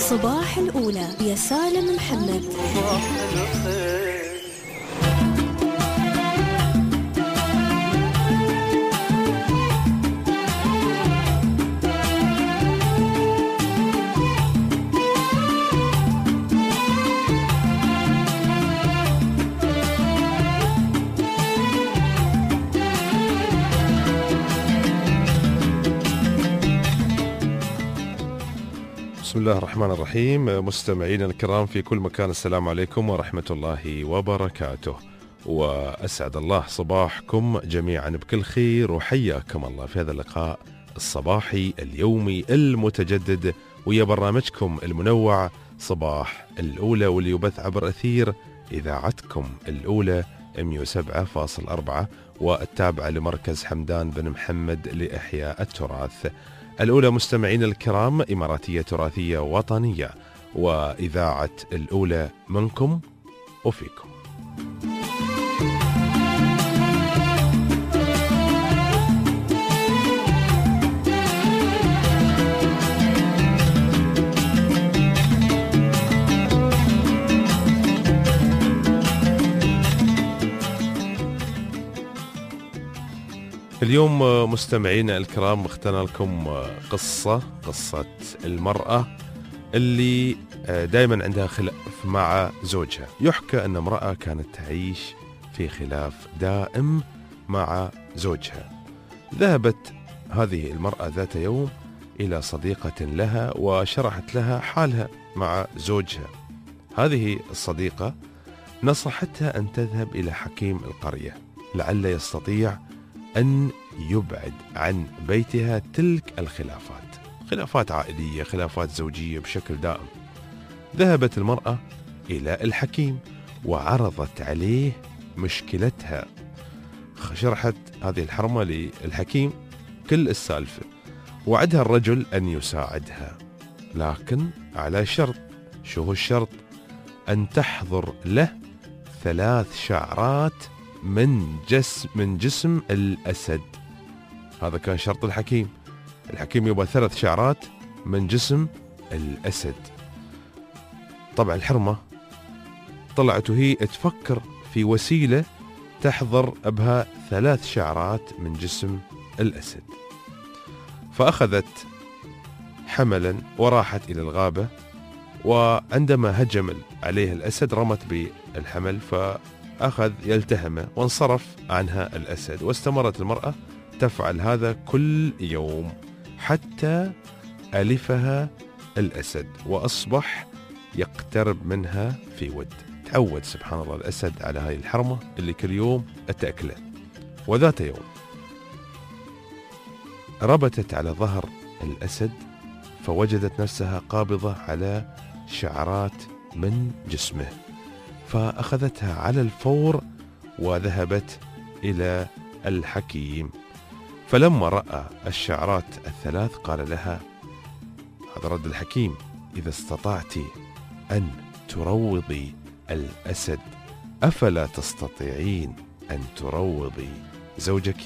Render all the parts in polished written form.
صباح الأولى يا سالم محمد. بسم الله الرحمن الرحيم. مستمعينا الكرام في كل مكان، السلام عليكم ورحمة الله وبركاته، وأسعد الله صباحكم جميعا بكل خير، وحياكم الله في هذا اللقاء الصباحي اليومي المتجدد ويا برنامجكم المنوع صباح الأولى، واللي يبث عبر أثير إذاعتكم الأولى 107.4 والتابعة لمركز حمدان بن محمد لإحياء التراث. الأولى مستمعين الكرام إماراتية تراثية وطنية، وإذاعة الأولى منكم وفيكم. اليوم مستمعينا الكرام اخترنا لكم قصة المرأة اللي دائما عندها خلاف مع زوجها. يحكى أن امرأة كانت تعيش في خلاف دائم مع زوجها. ذهبت هذه المرأة ذات يوم إلى صديقة لها وشرحت لها حالها مع زوجها. هذه الصديقة نصحتها أن تذهب إلى حكيم القرية لعل يستطيع أن يبعد عن بيتها تلك الخلافات، خلافات عائلية، خلافات زوجية بشكل دائم. ذهبت المرأة إلى الحكيم وعرضت عليه مشكلتها. شرحت هذه الحرمة للحكيم كل السالفة، وعدها الرجل أن يساعدها، لكن على شرط. شو هو الشرط؟ أن تحضر له 3 شعرات من جسم الأسد. هذا كان شرط الحكيم. الحكيم يبغى 3 شعرات من جسم الأسد. طبعا الحرمة طلعت وهي تفكر في وسيلة تحضر بها 3 شعرات من جسم الأسد، فأخذت حملا وراحت إلى الغابة، وعندما هجم عليه الأسد رمت بالحمل فأخذ يلتهمه وانصرف عنها الأسد. واستمرت المرأة تفعل هذا كل يوم حتى ألفها الأسد وأصبح يقترب منها في ود. تعود سبحان الله الأسد على هذه الحرمة اللي كل يوم تأكله. وذات يوم ربتت على ظهر الأسد فوجدت نفسها قابضة على شعرات من جسمه، فأخذتها على الفور وذهبت إلى الحكيم. فلما رأى الشعرات ال3 قال لها، هذا رد الحكيم: إذا استطعت أن تروضي الأسد أفلا تستطيعين أن تروضي زوجك؟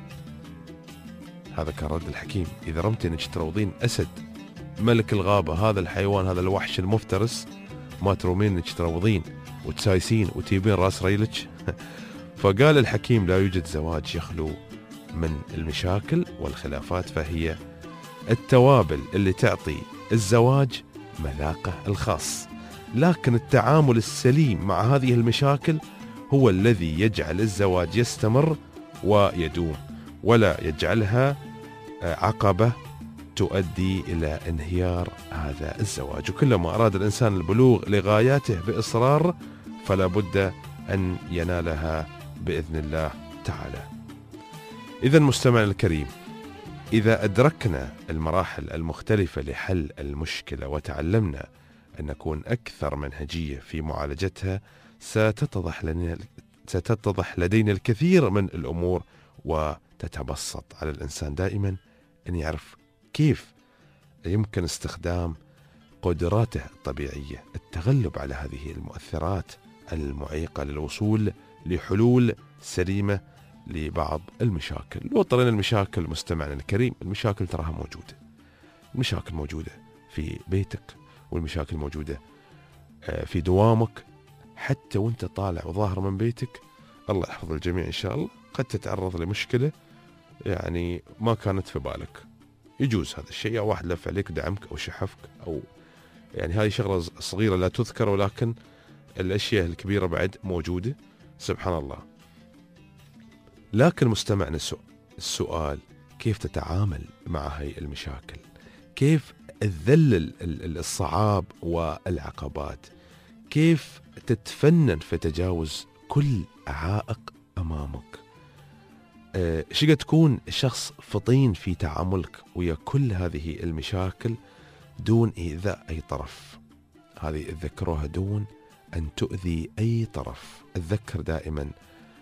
هذا كان رد الحكيم. إذا رمتي أنك تروضين أسد ملك الغابة، هذا الحيوان، هذا الوحش المفترس، ما ترومين أنك تروضين وتسايسين وتجيبين راس ريلك؟ فقال الحكيم: لا يوجد زواج يخلو من المشاكل والخلافات، فهي التوابل اللي تعطي الزواج مذاقه الخاص، لكن التعامل السليم مع هذه المشاكل هو الذي يجعل الزواج يستمر ويدوم، ولا يجعلها عقبة تؤدي إلى انهيار هذا الزواج. وكلما أراد الإنسان البلوغ لغاياته بإصرار فلا بد أن ينالها بإذن الله تعالى. إذن مستمع الكريم، إذا أدركنا المراحل المختلفة لحل المشكلة وتعلمنا أن نكون أكثر منهجية في معالجتها ستتضح لدينا الكثير من الأمور، وتتبسط على الإنسان دائما أن يعرف كيف يمكن استخدام قدراته الطبيعية التغلب على هذه المؤثرات المعيقة للوصول لحلول سليمة لبعض المشاكل. لو اضطرينا المشاكل مستمعنا الكريم، المشاكل تراها موجودة، المشاكل موجودة في بيتك، والمشاكل موجودة في دوامك، حتى وانت طالع وظاهر من بيتك. الله يحفظ الجميع إن شاء الله. قد تتعرض لمشكلة يعني ما كانت في بالك، يجوز هذا الشيء، أو واحد لف عليك دعمك أو شحفك، أو يعني هذه شغلة صغيرة لا تذكر، ولكن الأشياء الكبيرة بعد موجودة. سبحان الله. لكن مستمعنا السؤال كيف تتعامل مع هاي المشاكل؟ كيف تذلل الصعاب والعقبات؟ كيف تتفنن في تجاوز كل عائق أمامك؟ شقد تكون شخص فطين في تعاملك ويا كل هذه المشاكل دون إيذاء أي طرف. هذه تذكروها، دون أن تؤذي أي طرف. أتذكر دائما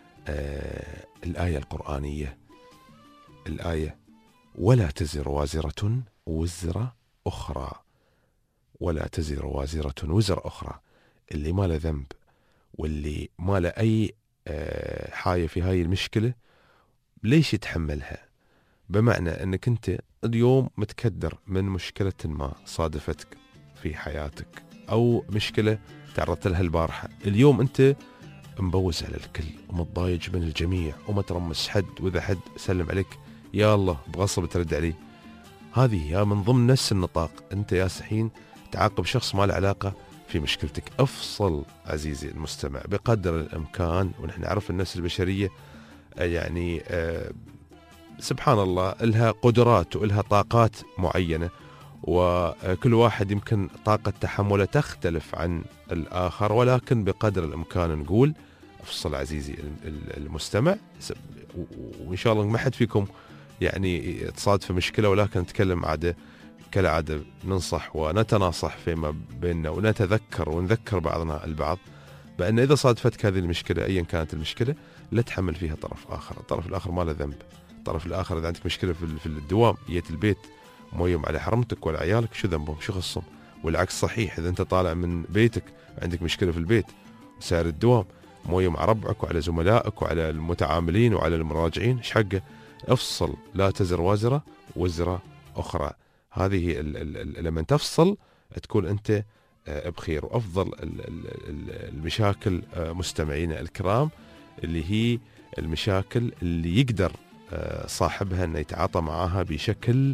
الآية القرآنية، الآية ولا تزر وازرة وزر أخرى، ولا تزر وازرة وزر أخرى. اللي ما له ذنب واللي ما له أي حاجة في هاي المشكلة ليش يتحملها؟ بمعنى أنك أنت اليوم متكدر من مشكلة ما صادفتك في حياتك، أو مشكلة تعرضت لها البارحة، اليوم أنت مبوز على الكل ومتضايج من الجميع ومترمس حد، وإذا حد سلم عليك يا الله بغصب ترد عليه. هذه يا من ضمن نفس النطاق أنت يا سحين تعاقب شخص ما له علاقة في مشكلتك. أفصل عزيزي المستمع بقدر الإمكان. ونحن نعرف النفس البشرية يعني سبحان الله لها قدرات ولها طاقات معينة، وكل واحد يمكن طاقة تحمله تختلف عن الآخر، ولكن بقدر الإمكان نقول أفصل عزيزي المستمع. وإن شاء الله ما حد فيكم يعني تصادف في مشكلة، ولكن نتكلم عادة كالعادة ننصح ونتناصح فيما بيننا، ونتذكر ونذكر بعضنا البعض بأن إذا صادفتك هذه المشكلة أيا كانت المشكلة لا تحمل فيها طرف آخر. الطرف الآخر ما له ذنب. الطرف الآخر إذا عندك مشكلة في الدوام، جيت البيت مويم على حرمتك ولا عيالك، شو ذنبهم؟ شو خصهم؟ والعكس صحيح، إذا أنت طالع من بيتك عندك مشكلة في البيت وسائر الدوام مويم على ربعك وعلى زملائك وعلى المتعاملين وعلى المراجعين، ايش حقه؟ افصل. لا تزر وازرة وزر أخرى. هذه لما تفصل تكون أنت بخير. وأفضل المشاكل مستمعينا الكرام اللي هي المشاكل اللي يقدر صاحبها أن يتعاطى معها بشكل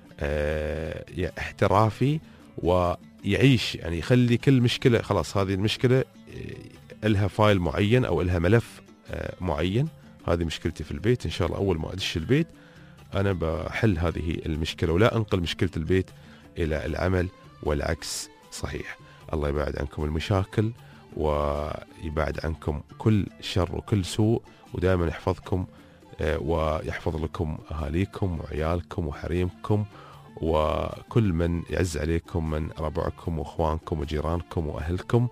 احترافي ويعيش، يعني يخلي كل مشكلة خلاص هذه المشكلة لها فايل معين أو لها ملف معين. هذه مشكلتي في البيت، إن شاء الله أول ما أدش البيت أنا بحل هذه المشكلة، ولا أنقل مشكلة البيت إلى العمل والعكس صحيح. الله يبعد عنكم المشاكل ويبعد عنكم كل شر وكل سوء، ودائما يحفظكم ويحفظ لكم أهاليكم وعيالكم وحريمكم وكل من يعز عليكم من ربعكم وأخوانكم وجيرانكم وأهلكم.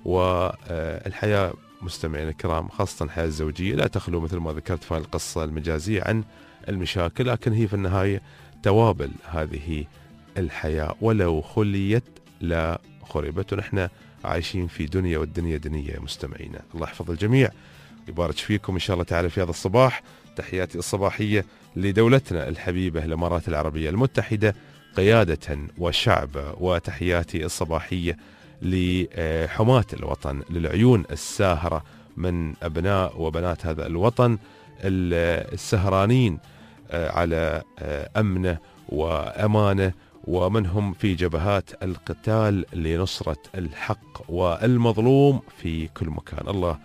والحياة مستمعين الكرام خاصة الحياة الزوجية لا تخلو مثل ما ذكرت في القصة المجازية عن المشاكل، لكن هي في النهاية توابل هذه الحياة، ولو خليت لا خربت. ونحن عايشين في دنيا، والدنيا دنيا مستمعينا. الله يحفظ الجميع، يبارك فيكم إن شاء الله تعالى في هذا الصباح. تحياتي الصباحية لدولتنا الحبيبة الإمارات العربية المتحدة قيادة وشعب، وتحياتي الصباحية لحماة الوطن، للعيون الساهرة من أبناء وبنات هذا الوطن السهرانين على أمنه وأمانه، ومنهم في جبهات القتال لنصرة الحق والمظلوم في كل مكان. الله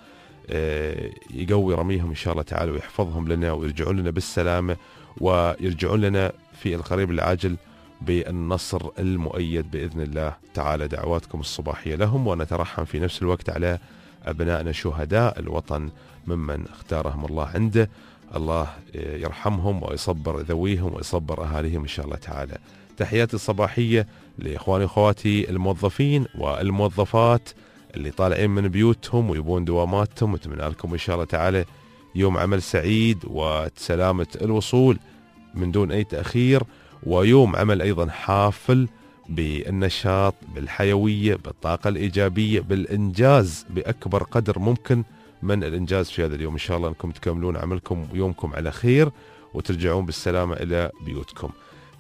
يقوي رميهم إن شاء الله تعالى ويحفظهم لنا ويرجعون لنا بالسلامة، ويرجعون لنا في القريب العاجل بالنصر المؤيد بإذن الله تعالى. دعواتكم الصباحية لهم، ونترحم في نفس الوقت على أبنائنا شهداء الوطن ممن اختارهم الله عنده. الله يرحمهم ويصبر ذويهم ويصبر أهاليهم إن شاء الله تعالى. تحياتي الصباحية لإخواني وأخواتي الموظفين والموظفات اللي طالعين من بيوتهم ويبون دواماتهم، أتمنى لكم إن شاء الله تعالى يوم عمل سعيد وسلامة الوصول من دون أي تأخير، ويوم عمل أيضا حافل بالنشاط، بالحيوية، بالطاقة الإيجابية، بالإنجاز بأكبر قدر ممكن من الإنجاز في هذا اليوم. إن شاء الله أنكم تكملون عملكم ويومكم على خير وترجعون بالسلامة إلى بيوتكم.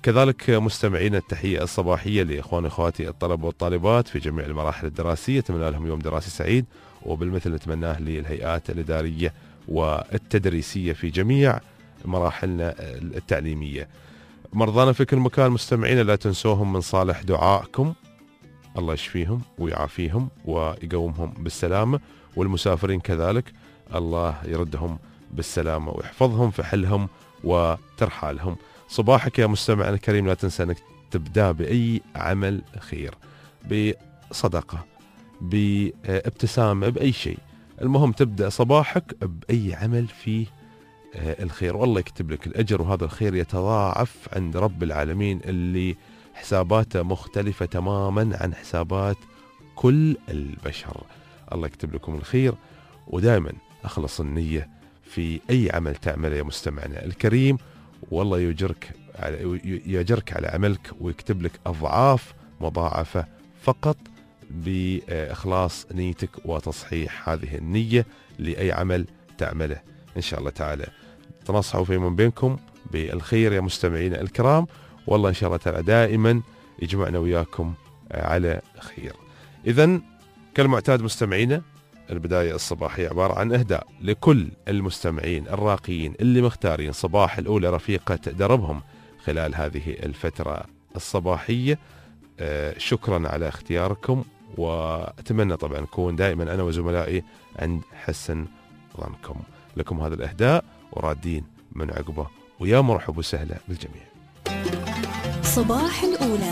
كذلك مستمعين التحية الصباحية لإخواني وأخواتي الطلبة والطالبات في جميع المراحل الدراسية، أتمنى لهم يوم دراسي سعيد، وبالمثل نتمناه للهيئات الإدارية والتدريسية في جميع مراحلنا التعليمية. مرضانا في كل مكان مستمعين لا تنسوهم من صالح دعائكم، الله يشفيهم ويعافيهم ويقومهم بالسلامة، والمسافرين كذلك الله يردهم بالسلامة ويحفظهم في حلهم وترحالهم. صباحك يا مستمع الكريم لا تنسى أنك تبدأ بأي عمل خير، بصدقة، بابتسامة، بأي شيء، المهم تبدأ صباحك بأي عمل فيه الخير، والله يكتب لك الأجر، وهذا الخير يتضاعف عند رب العالمين اللي حساباته مختلفة تماما عن حسابات كل البشر. الله يكتب لكم الخير، ودائما أخلص النية في أي عمل تعمله يا مستمعنا الكريم، والله يجرك على عملك ويكتب لك أضعاف مضاعفة فقط بإخلاص نيتك وتصحيح هذه النية لأي عمل تعمله إن شاء الله تعالى. تنصحوا في من بينكم بالخير يا مستمعين الكرام، والله إن شاء الله تعالى دائما يجمعنا وياكم على خير. إذن كالمعتاد مستمعينا البداية الصباحية عبارة عن إهداء لكل المستمعين الراقيين اللي مختارين صباح الأولى رفيقة دربهم خلال هذه الفترة الصباحية. شكرا على اختياركم، وأتمنى طبعا نكون دائما أنا وزملائي عند حسن ظنكم. لكم هذا الإهداء ورادين من عقبه، ويا مرحب وسهلا بالجميع. صباح الأولى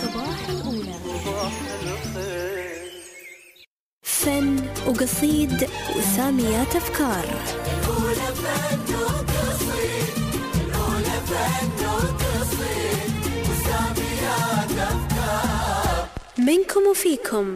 فن وقصيد وساميات أفكار. منكم وفيكم.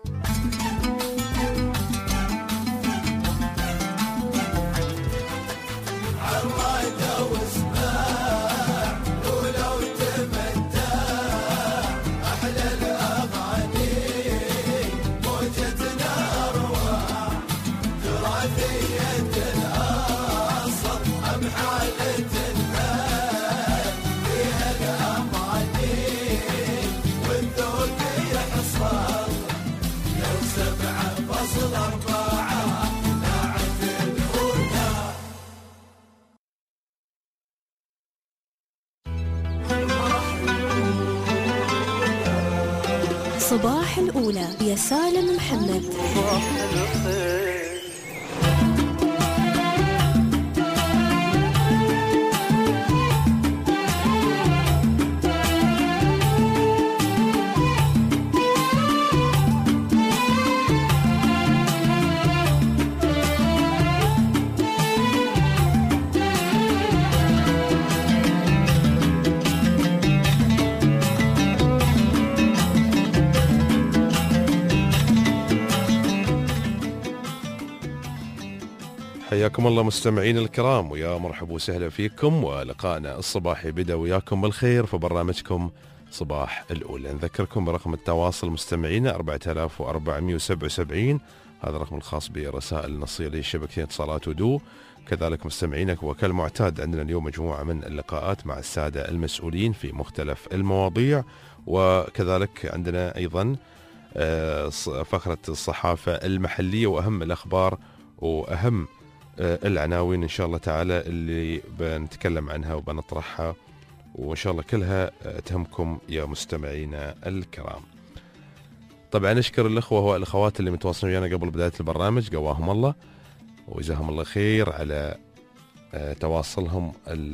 صباح الأولى يا سالم محمد. حياكم الله مستمعين الكرام، ويا مرحبا وسهلا فيكم، ولقائنا الصباحي بدا وياكم بالخير في برنامجكم صباح الأولى. نذكركم برقم التواصل مستمعينا 4477، هذا الرقم الخاص بالرسائل النصية لشبكة اتصالات ودو. كذلك مستمعينك وكالمعتاد عندنا اليوم مجموعة من اللقاءات مع السادة المسؤولين في مختلف المواضيع، وكذلك عندنا أيضا فقرة الصحافة المحلية وأهم الأخبار وأهم العناوين إن شاء الله تعالى اللي بنتكلم عنها وبنطرحها، وإن شاء الله كلها تهمكم يا مستمعينا الكرام. طبعا نشكر الأخوة والأخوات اللي متواصلين ويانا قبل بداية البرنامج، قواهم الله وجزاهم الله خير على تواصلهم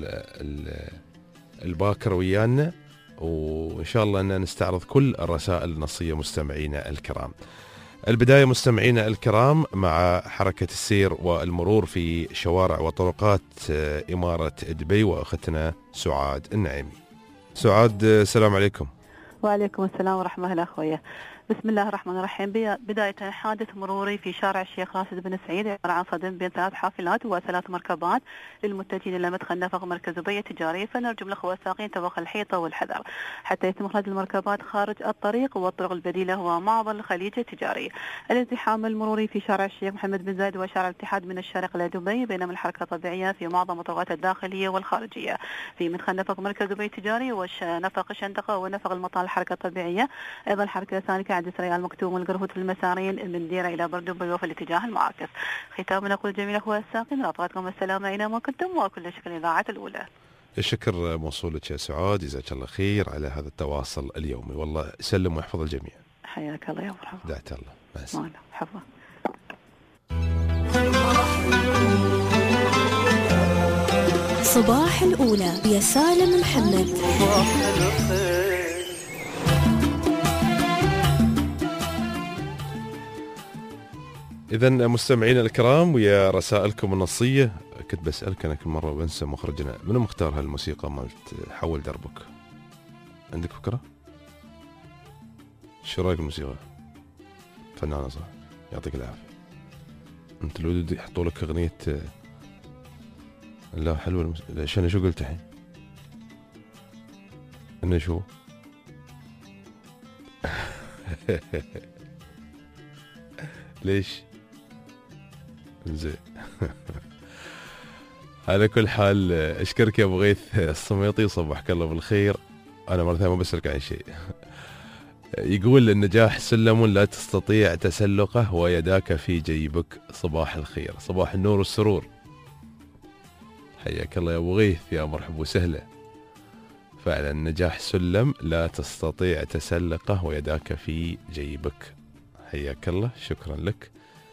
الباكر ويانا، وإن شاء الله أن نستعرض كل الرسائل النصية مستمعينا الكرام. البداية مستمعينا الكرام مع حركة السير والمرور في شوارع وطرقات إمارة دبي، وأختنا سعاد النعيمي. سعاد السلام عليكم. وعليكم السلام ورحمة الله أخويا. بسم الله الرحمن الرحيم. بداية حادث مروري في شارع الشيخ راشد بن سعيد عبارة عن صدم بين 3 حافلات و3 مركبات للمتجهين إلى مدخل نفق مركز دبي التجاري، فنرجو من الأخوة الساقين توخي الحيطة والحذر حتى يتم إخراج المركبات خارج الطريق والطرق البديلة ومعبر الخليج التجاري. الازدحام المروري في شارع الشيخ محمد بن زايد وشارع الاتحاد من الشرق إلى دبي، بينما الحركة طبيعية في معظم الطرقات الداخلية والخارجية في مدخل نفق مركز دبي التجاري ونفق الشندقة ونفق المطار الحركة طبيعية. أيضا الحركة سالكة عند سريع المكتوم والقرفوت في المسارين من ديرة إلى بردوبي وفي الاتجاه المعاكس. ختاما نقول جميع الأخوة الساقين رافقتكم السلامة أينما كنتم، وكل شكر الإذاعة الأولى. الشكر موصول لك يا سعاد، جزاك الله خير على هذا التواصل اليومي، والله يسلم ويحفظ الجميع. حياك الله يا مرحبا. دعت الله. مع السلامة. حفظه. صباح الأولى يا سالم محمد. إذا مستمعينا الكرام، ويا رسائلكم النصية، كنت بسألك أنا كل مرة وبنسى مخرجنا، منو مختار هالموسيقى مالت حول دربك؟ عندك فكرة؟ شو رأيك الموسيقى؟ فنانة صح؟ يعطيك العافية. أنت لو يحطوا لك أغنية لا حلوة عشان شو قلت الحين؟ إنه شو؟ ليش؟ زين. على كل حال اشكرك يا ابو غيث الصميطي، صبحك الله بالخير. انا مره ثانيه ما بسألك عن شيء. يقول النجاح سلم لا تستطيع تسلقه ويداك في جيبك. صباح الخير، صباح النور والسرور. حياك الله يا ابو غيث، يا مرحبا وسهلا. فعلا النجاح سلم لا تستطيع تسلقه ويداك في جيبك. حياك الله، شكرا لك.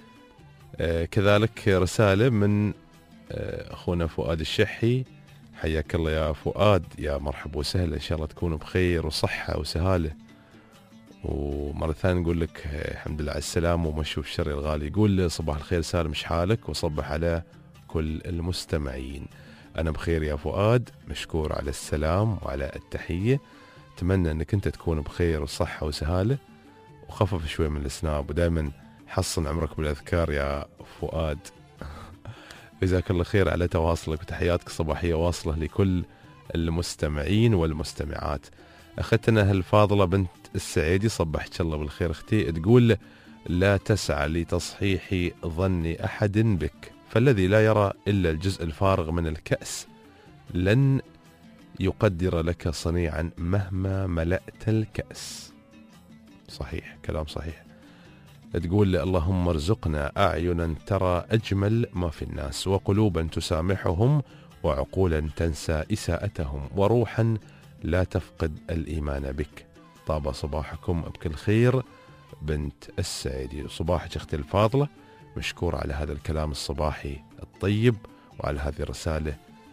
كذلك رسالة من أخونا فؤاد الشحي. حياك الله يا فؤاد، يا مرحبا وسهلا، إن شاء الله تكونوا بخير وصحة وسهالة. ومرة ثانية نقول لك الحمد لله على السلامة ومشوا الشر الغالي. يقول صباح الخير سالم، شحالك؟ وصبح على كل المستمعين. أنا بخير يا فؤاد، مشكور على السلام وعلى التحية. أتمنى أنك أنت تكون بخير وصحة وسهالة، وخفف شوي من السناب، ودائما حصن عمرك بالأذكار يا فؤاد. جزاك الله خير على تواصلك، وتحياتك الصباحية واصلة لكل المستمعين والمستمعات. أختنا الفاضلة بنت السعيدي، صبحك الله بالخير أختي. تقول لا تسعى لتصحيح ظن أحد بك، فالذي لا يرى إلا الجزء الفارغ من الكأس لن يقدر لك صنيعا مهما ملأت الكأس. صحيح، كلام صحيح. تقول اللهم ارزقنا أعينا ترى أجمل ما في الناس، وقلوبا تسامحهم، وعقولا تنسى إساءتهم، وروحا لا تفقد الإيمان بك. طاب صباحكم بكل خير بنت السعيدي. صباحك أختي الفاضلة، مشكور على هذا الكلام الصباحي الطيب وعلى هذه الرسالة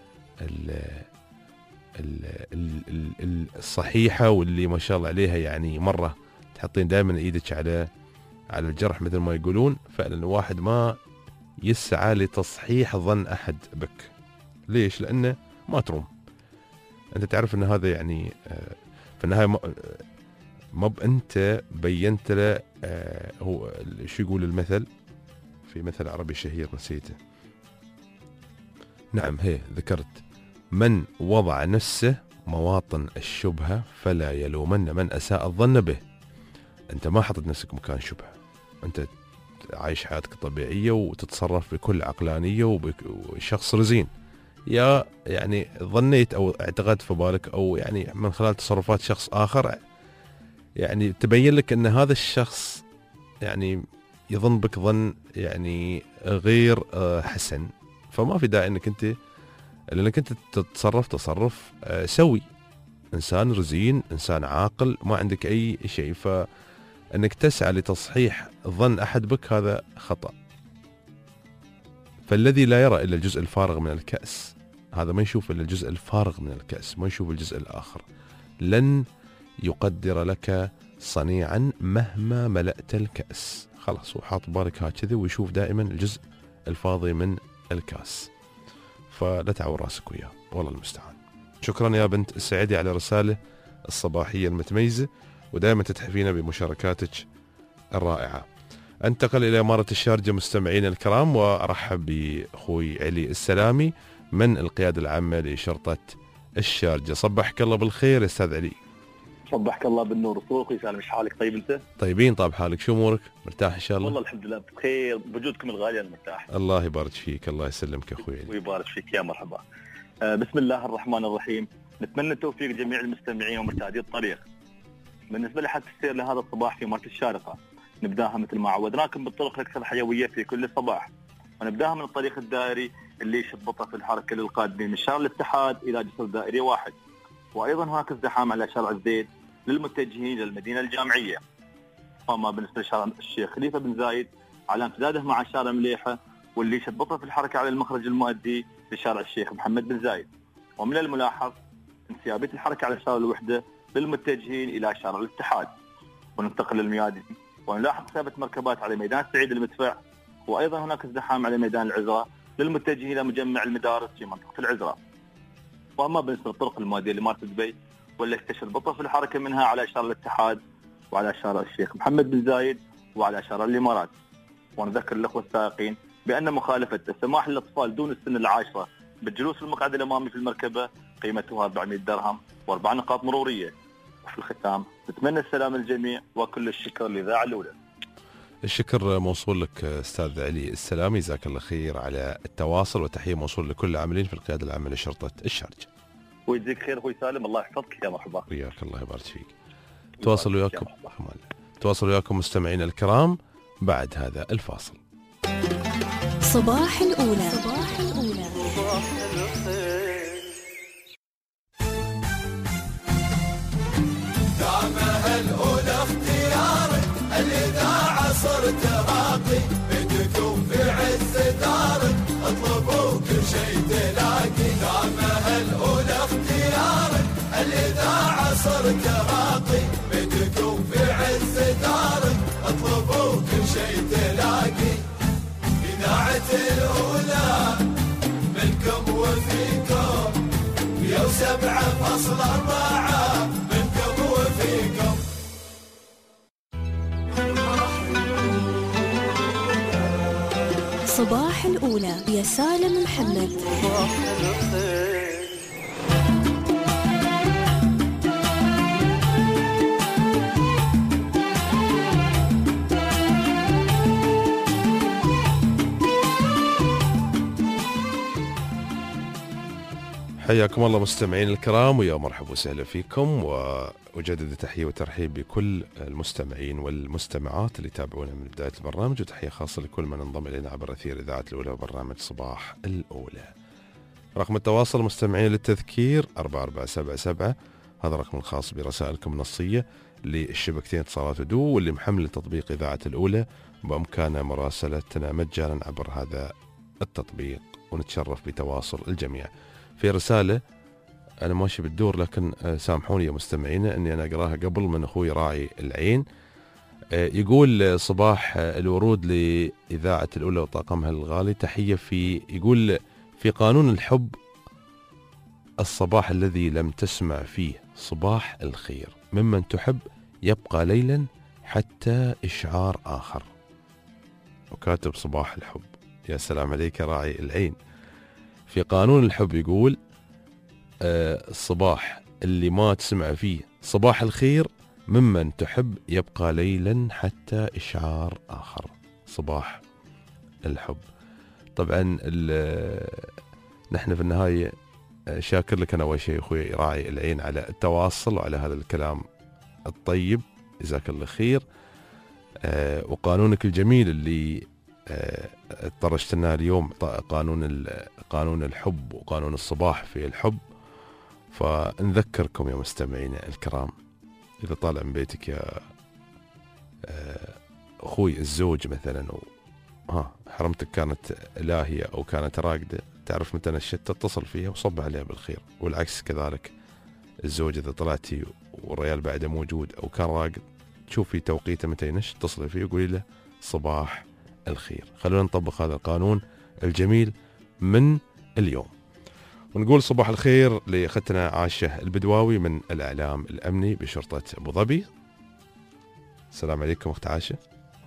الصحيحة، واللي ما شاء الله عليها يعني مرة تحطين دائما ايدك على الجرح مثل ما يقولون. فعلا الواحد ما يسعى لتصحيح ظن احد بك. ليش؟ لانه ما تروم. انت تعرف ان هذا يعني في النهايه ما انت بينت له. هو شو يقول المثل؟ في مثل عربي شهير نسيته. نعم، هي ذكرت: من وضع نفسه مواطن الشبهة فلا يلومن من أساء الظن به. أنت ما حطت نفسك مكان شبهة، أنت عايش حياتك طبيعية وتتصرف بكل عقلانية وشخص رزين. يا يعني ظنيت أو اعتقدت في بالك، أو يعني من خلال تصرفات شخص آخر يعني تبين لك أن هذا الشخص يعني يظن بك ظن يعني غير حسن. فما في داعي أنك أنت، لأنك أنت تتصرف تصرف سوي، إنسان رزين، إنسان عاقل، ما عندك أي شيء. فأنك تسعى لتصحيح ظن أحد بك هذا خطأ. فالذي لا يرى إلا الجزء الفارغ من الكأس، هذا ما يشوف إلا الجزء الفارغ من الكأس، ما يشوف الجزء الآخر، لن يقدر لك صنيعا مهما ملأت الكأس. خلاص، وحاط بالك هكذا ويشوف دائما الجزء الفاضي من الكاس. فلا تعور راسك وياه، والله المستعان. شكرا يا بنت السعيدي على رسالة الصباحية المتميزة، ودائما تتحفينا بمشاركاتك الرائعة. انتقل إلى إمارة الشارجة مستمعين الكرام، وأرحب بأخوي علي السلامي من القيادة العامة لشرطة الشارجة. صبحك الله بالخير يا أستاذ علي. صبحك الله بالنور اخوي سالم، ايش حالك؟ طيب انت؟ طيبين طاب حالك، شو امورك؟ مرتاح ان شاء الله؟ والله الحمد لله بخير، بوجودكم الغالي انا مرتاح. الله يبارك فيك، الله يسلمك اخوي علي. ويبارك فيك، يا مرحبا. بسم الله الرحمن الرحيم. نتمنى التوفيق لجميع المستمعين ومرتادي الطريق. بالنسبه لحد السير لهذا الصباح في إمارة الشارقة، نبداها مثل ما عودناكم بالطرق الاكثر حيويه في كل صباح، ونبداها من الطريق الدائري اللي يشبطه في الحركه للقادمين من شارع الاتحاد الى جسر دائري واحد. وايضا هناك ازدحام على شارع الزيت للمتجهين للمدينه الجامعيه. اما بالنسبه لشارع الشيخ خليفه بن زايد على امتداده مع شارع مليحه، واللي يشبطه في الحركه على المخرج المؤدي لشارع الشيخ محمد بن زايد. ومن الملاحظ انسيابيه الحركه على شارع الوحده للمتجهين الى شارع الاتحاد. وننتقل للميادين ونلاحظ ثابت مركبات على ميدان سعيد المدفع، وايضا هناك ازدحام على ميدان العزرة للمتجهين الى مجمع المدارس في منطقه العزرة. واما بالنسبه للطرق المؤديه لإمارة دبي، واللي تشبطه في الحركه منها على شارع الاتحاد وعلى شارع الشيخ محمد بن زايد وعلى شارع الامارات. ونذكر الاخوه السائقين بان مخالفه السماح للاطفال دون السن العاشره بالجلوس في المقعد الامامي في المركبه قيمتها 400 درهم و4 نقاط مروريه. وفي الختام نتمنى السلام للجميع وكل الشكر للإذاعة الأولى. الشكر موصول لك أستاذ علي السلامي، جزاك الله خير على التواصل، وتحية موصول لكل العاملين في القيادة العامة لشرطة الشارجة. ويجزيك خير أخوي سالم، الله يحفظك، يا مرحبا. وياك، الله يبارك فيك. تواصلوا وياكم مستمعين الكرام بعد هذا الفاصل. صباح الأولى. صباح الأولى. دعمها الأولى اختيارك، الإذاعة صرت راقي، بدكم في عز دارك، اطلبوا كل شيء تلاقي. دعمها الأولى اختيارك، الإذاعة صرت راقي، بدكم في عز دارك، اطلبوا كل شيء تلاقي. إذاعة الأولى منكم وفيكم، 107.4 منكم وفيكم. صباح الأولى يا سالم محمد. حياكم الله مستمعين الكرام، ويا مرحبا وسهلا فيكم، وأجدد تحية وترحيب بكل المستمعين والمستمعات اللي يتابعونا من بداية البرنامج، وتحية خاصة لكل من انضم إلينا عبر أثير إذاعة الأولى وبرنامج صباح الأولى. رقم التواصل مستمعين للتذكير 4477، هذا رقم الخاص برسائلكم النصية للشبكتين اتصالات ودو، واللي محمل تطبيق إذاعة الأولى بإمكانه مراسلتنا مجانا عبر هذا التطبيق، ونتشرف بتواصل الجميع. في رسالة أنا ماشي بالدور، لكن سامحوني يا مستمعين أني أنا أقراها قبل من أخوي راعي العين. يقول صباح الورود لإذاعة الأولى وطاقمها الغالي، تحية يقول في قانون الحب الصباح الذي لم تسمع فيه صباح الخير، ممن تحب يبقى ليلا حتى إشعار آخر. وكاتب صباح الحب. يا سلام عليك يا راعي العين. في قانون الحب يقول الصباح اللي ما تسمع فيه صباح الخير، ممن تحب يبقى ليلا حتى إشعار آخر. صباح الحب. طبعا نحن في النهاية شاكر لك أنا أول شيء أخوي راعي العين على التواصل وعلى هذا الكلام الطيب، جزاك الله خير. وقانونك الجميل اللي طرشت لنا اليوم، قانون الحب وقانون الصباح في الحب. فنذكركم يا مستمعين الكرام، إذا طالع من بيتك يا أخوي الزوج مثلا، حرمتك كانت لاهية أو كانت راقدة، تعرف متى نشت تتصل فيها وصب عليها بالخير. والعكس كذلك، الزوج إذا طلعتي والريال بعده موجود أو كان راقد، تشوفي توقيته متى ينش، اتصلي فيه وقولي له صباح الخير. خلونا نطبق هذا القانون الجميل من اليوم، ونقول صباح الخير لأختنا عاشة البدواوي من الإعلام الأمني بشرطة أبو ظبي. السلام عليكم أخت عاشة.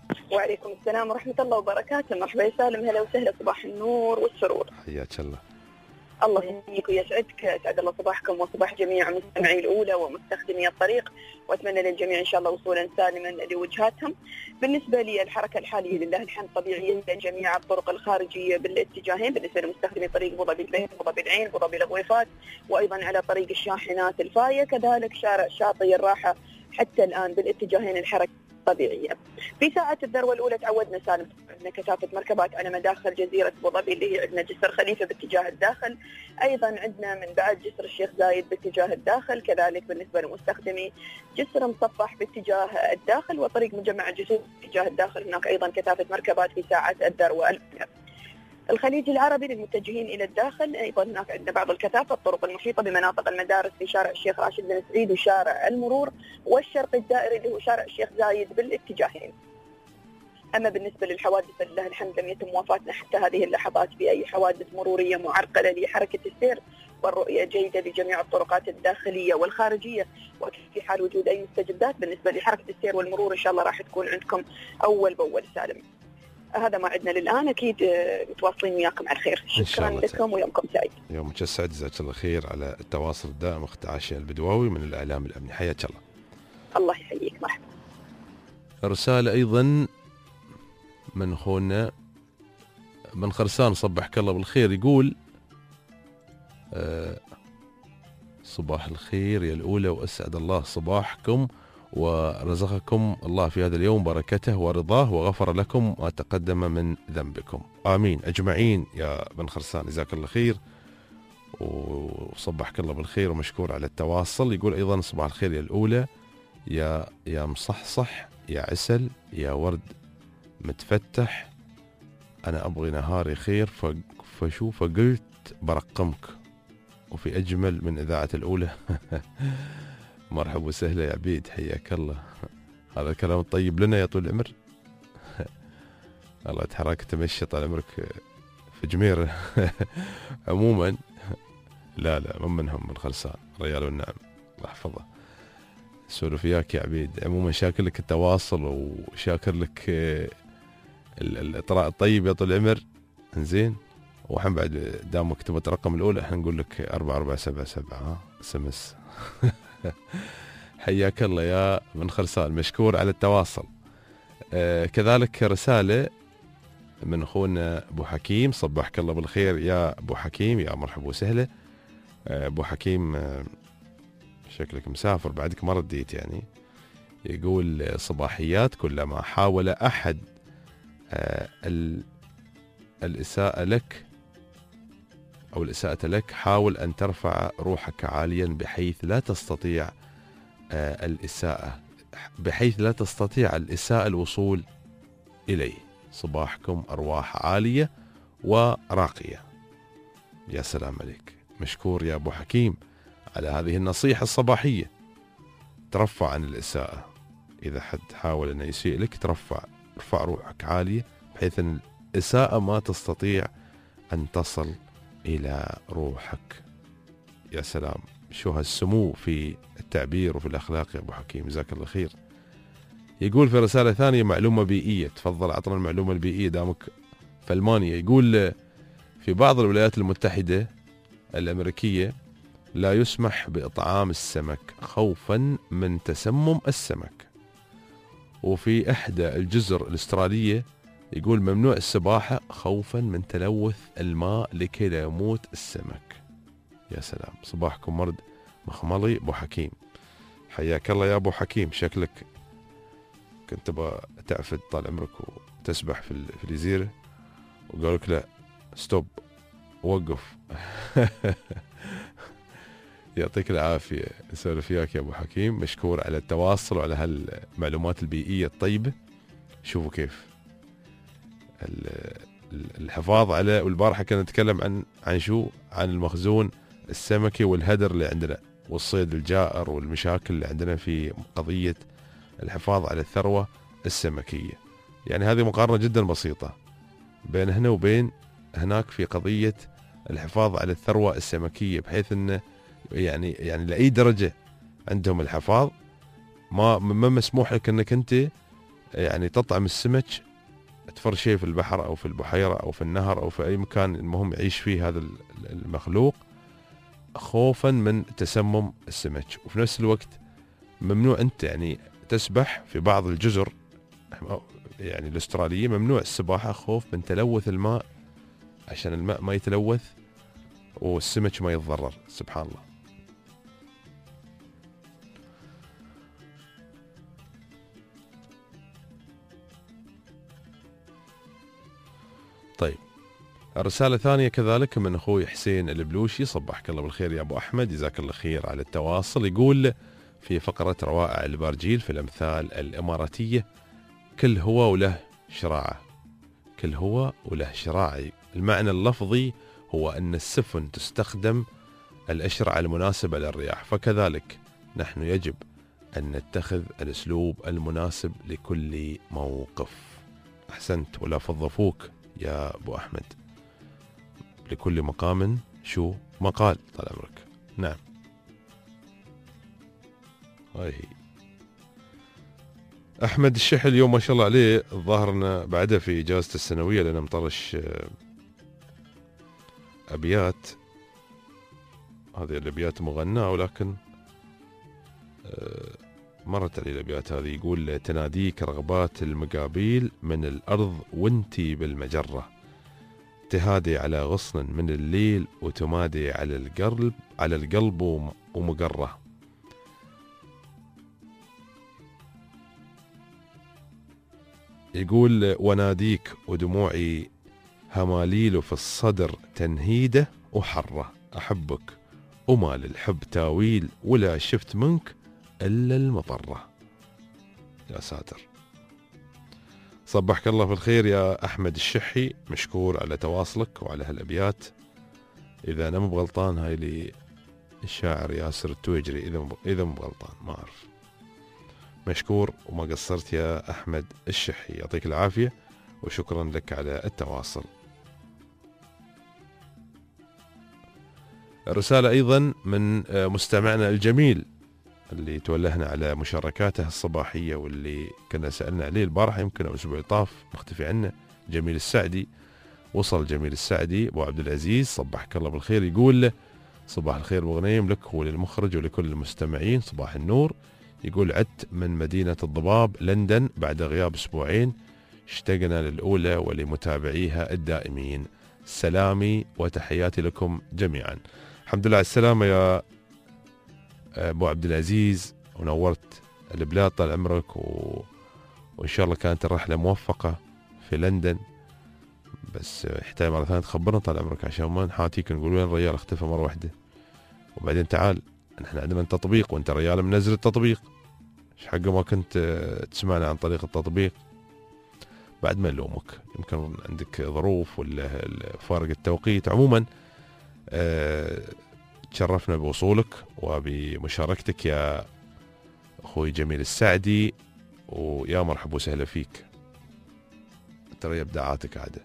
وعليكم السلام ورحمة الله وبركاته. مرحبا يا سالم، هلا وسهلا، صباح النور والسرور. حياك الله. الله يهنيك ويسعدك، اسعد الله صباحكم وصباح جميع مستمعي الاولى ومستخدمي الطريق، واتمنى للجميع ان شاء الله وصولا سالما لوجهاتهم. بالنسبه لي الحركه الحاليه لله الحمد طبيعيه لجميع الطرق الخارجيه بالاتجاهين، بالنسبه لمستخدمي طريق ابو ظبي البيت، ابو ظبي العين، ابو ظبي الغويفات، وايضا على طريق الشاحنات الفايه، كذلك شارع شاطئ الراحه حتى الان بالاتجاهين الحركه طبيعيه. في ساعة الذروة الأولى تعودنا سالم عندنا كثافة مركبات على مداخل جزيرة أبو ظبي اللي هي عندنا جسر خليفة باتجاه الداخل، أيضا عندنا من بعد جسر الشيخ زايد باتجاه الداخل، كذلك بالنسبة لمستخدمي جسر مصفح باتجاه الداخل وطريق مجمع الجسور باتجاه الداخل، هناك أيضا كثافة مركبات في ساعة الذروة الأولى. الخليج العربي للمتجهين إلى الداخل أيضا هناك عندنا بعض الكثافة، الطرق المحيطة بمناطق المدارس في شارع الشيخ راشد بن سعيد وشارع المرور والشرق الدائري اللي هو شارع الشيخ زايد بالاتجاهين. أما بالنسبة للحوادث فلله الحمد لم يتم وفاتنا حتى هذه اللحظات بأي حوادث مرورية معرقلة لحركة السير، والرؤية جيدة لجميع الطرقات الداخلية والخارجية، وفي حال وجود أي مستجدات بالنسبة لحركة السير والمرور إن شاء الله راح تكون عندكم أول بأول سالم. هذا ما عندنا للآن، أكيد متواصلين وياكم على خير. شكرا لكم ويومكم سعيد. يومك سعيد، جزاك الله خير على التواصل الدائم. أخت عاشية البدواوي من الإعلام الأمني، حياك الله. الله يحييك، مرحبا. رسالة أيضا من أخونا من خرسان، صبحك الله بالخير، يقول صباح الخير يا الأولى، وأسعد الله صباحكم ورزقكم الله في هذا اليوم بركته ورضاه، وغفر لكم ما تقدم من ذنبكم، آمين أجمعين يا بن خرسان، جزاك الله خير وصبحك الله بالخير ومشكور على التواصل. يقول أيضا صباح الخير يا الأولى، يا مصحصح، يا عسل، يا ورد متفتح، أنا أبغي نهاري خير فقلت برقمك، وفي أجمل من إذاعة الأولى. مرحبا وسهلا يا عبيد، حياك الله. هذا الكلام الطيب لنا يا طول العمر. الله يتحرك تمشي طال عمرك في جمير. عموما لا منهم من خلصان، ريال والنعم الله يحفظه. سولف وياك يا عبيد. عموما شاكر لك التواصل وشاكر لك الإطراء الطيب يا طول العمر. انزين، وحن بعد دام كتبت الرقم الأولى احنا نقول لك 4477 SMS. حياك الله يا من خرسان، مشكور على التواصل. كذلك رسالة من أخونا أبو حكيم، صبحك الله بالخير يا أبو حكيم، يا مرحبا وسهلا. أبو حكيم شكلك مسافر بعدك ما رديت يعني. يقول صباحيات، كلما حاول أحد الإساءة لك أو الإساءة لك، حاول أن ترفع روحك عاليا بحيث لا تستطيع الإساءة الوصول إليه. صباحكم أرواح عالية وراقية. يا سلام عليك، مشكور يا أبو حكيم على هذه النصيحة الصباحية. ترفع عن الإساءة، إذا حد حاول أن يسيء لك ارفع روحك عالية بحيث أن الإساءة ما تستطيع أن تصل إلى روحك. يا سلام، شو هالسمو في التعبير وفي الأخلاق يا أبو حكيم، جزاك الله خير. يقول في رسالة ثانية معلومة بيئية، تفضل أعطنا المعلومة البيئية دامك في ألمانيا. يقول في بعض الولايات المتحدة الأمريكية لا يسمح بإطعام السمك خوفا من تسمم السمك، وفي إحدى الجزر الأسترالية يقول ممنوع السباحة خوفا من تلوث الماء لكي لا يموت السمك. يا سلام، صباحكم ورد مخملي أبو حكيم، حياك الله يا أبو حكيم. شكلك كنت تعفد طال عمرك وتسبح في الجزيرة وقالك لا ستوب، وقف. يعطيك العافية. نسولف وياك يا أبو حكيم، مشكور على التواصل وعلى هالمعلومات البيئية الطيبة. شوفوا كيف الحفاظ على، والبارحة كنا نتكلم عن شو، عن المخزون السمكي والهدر اللي عندنا والصيد الجائر والمشاكل اللي عندنا في قضية الحفاظ على الثروة السمكية. يعني هذه مقارنة جدا بسيطة بين هنا وبين هناك في قضية الحفاظ على الثروة السمكية، بحيث انه يعني لأي درجة عندهم الحفاظ ما مسموح لك انك انت يعني تطعم السمك، تفرشيه في البحر أو في البحيرة أو في النهر أو في أي مكان المهم يعيش فيه هذا المخلوق، خوفا من تسمم السمك. وفي نفس الوقت ممنوع أنت يعني تسبح في بعض الجزر يعني الأسترالية، ممنوع السباحة خوف من تلوث الماء، عشان الماء ما يتلوث والسمك ما يتضرر. سبحان الله. طيب، الرسالة الثانية كذلك من أخوي حسين البلوشي، صبحك الله بالخير يا أبو أحمد، جزاك الله خير على التواصل. يقول في فقرة روائع البارجيل في الأمثال الإماراتية: كل هو وله شراعة. كل هو وله شراعة. المعنى اللفظي هو أن السفن تستخدم الأشرعة المناسبة للرياح، فكذلك نحن يجب أن نتخذ الأسلوب المناسب لكل موقف. أحسنت، ولا فضفوك يا أبو أحمد، لكل مقام شو مقال، طال عمرك. نعم، هاي هي. أحمد الشحي اليوم ما شاء الله عليه، الظاهر أنه بعده في إجازته السنوية لأنه مطرش أبيات. هذه الأبيات مغناة ولكن مرت علي الأبيات هذه. يقول: تناديك رغبات المقابيل من الأرض وانتي بالمجرة، تهادي على غصن من الليل وتمادي على القلب ومقره. يقول: وناديك ودموعي هماليل في الصدر تنهيده وحره، أحبك وما للحب تاويل ولا شفت منك إلا المضرة. يا ساتر. صبحك الله بالخير يا أحمد الشحي، مشكور على تواصلك وعلى هالأبيات. إذا أنا مو بغلطان هاي للشاعر ياسر التويجري، إذا مو بغلطان ما أعرف. مشكور وما قصرت يا أحمد الشحي، يعطيك العافية وشكرا لك على التواصل. رسالة أيضا من مستمعنا الجميل اللي تولهنا على مشاركاته الصباحية واللي كنا سألنا عليه البارح يمكن أو الأسبوع طاف، مختفي عنه، جميل السعدي. وصل جميل السعدي أبو عبد العزيز، صبحك الله بالخير. يقول: صباح الخير أبو غنيم لك وللمخرج ولكل المستمعين، صباح النور. يقول: عدت من مدينة الضباب لندن بعد غياب أسبوعين، اشتقنا للأولى ولمتابعيها الدائمين، سلامي وتحياتي لكم جميعا. الحمد لله على السلامة يا أبو عبد العزيز، ونورت البلاد طال عمرك، وإن شاء الله كانت الرحلة موفقة في لندن. بس يحتاج مرة ثانية تخبرنا طال عمرك عشان ما نحاتيك نقول وين الرجال اختفى مرة واحدة. وبعدين تعال، نحن عندنا تطبيق وانت رجال منزل التطبيق، ايش حقه ما كنت تسمعنا عن طريق التطبيق؟ بعد ما نلومك، يمكن عندك ظروف ولا فارق التوقيت. عموما تشرفنا بوصولك وبمشاركتك يا أخوي جميل السعدي، ويا مرحبا وسهلا فيك، ترى إبداعاتك عادة.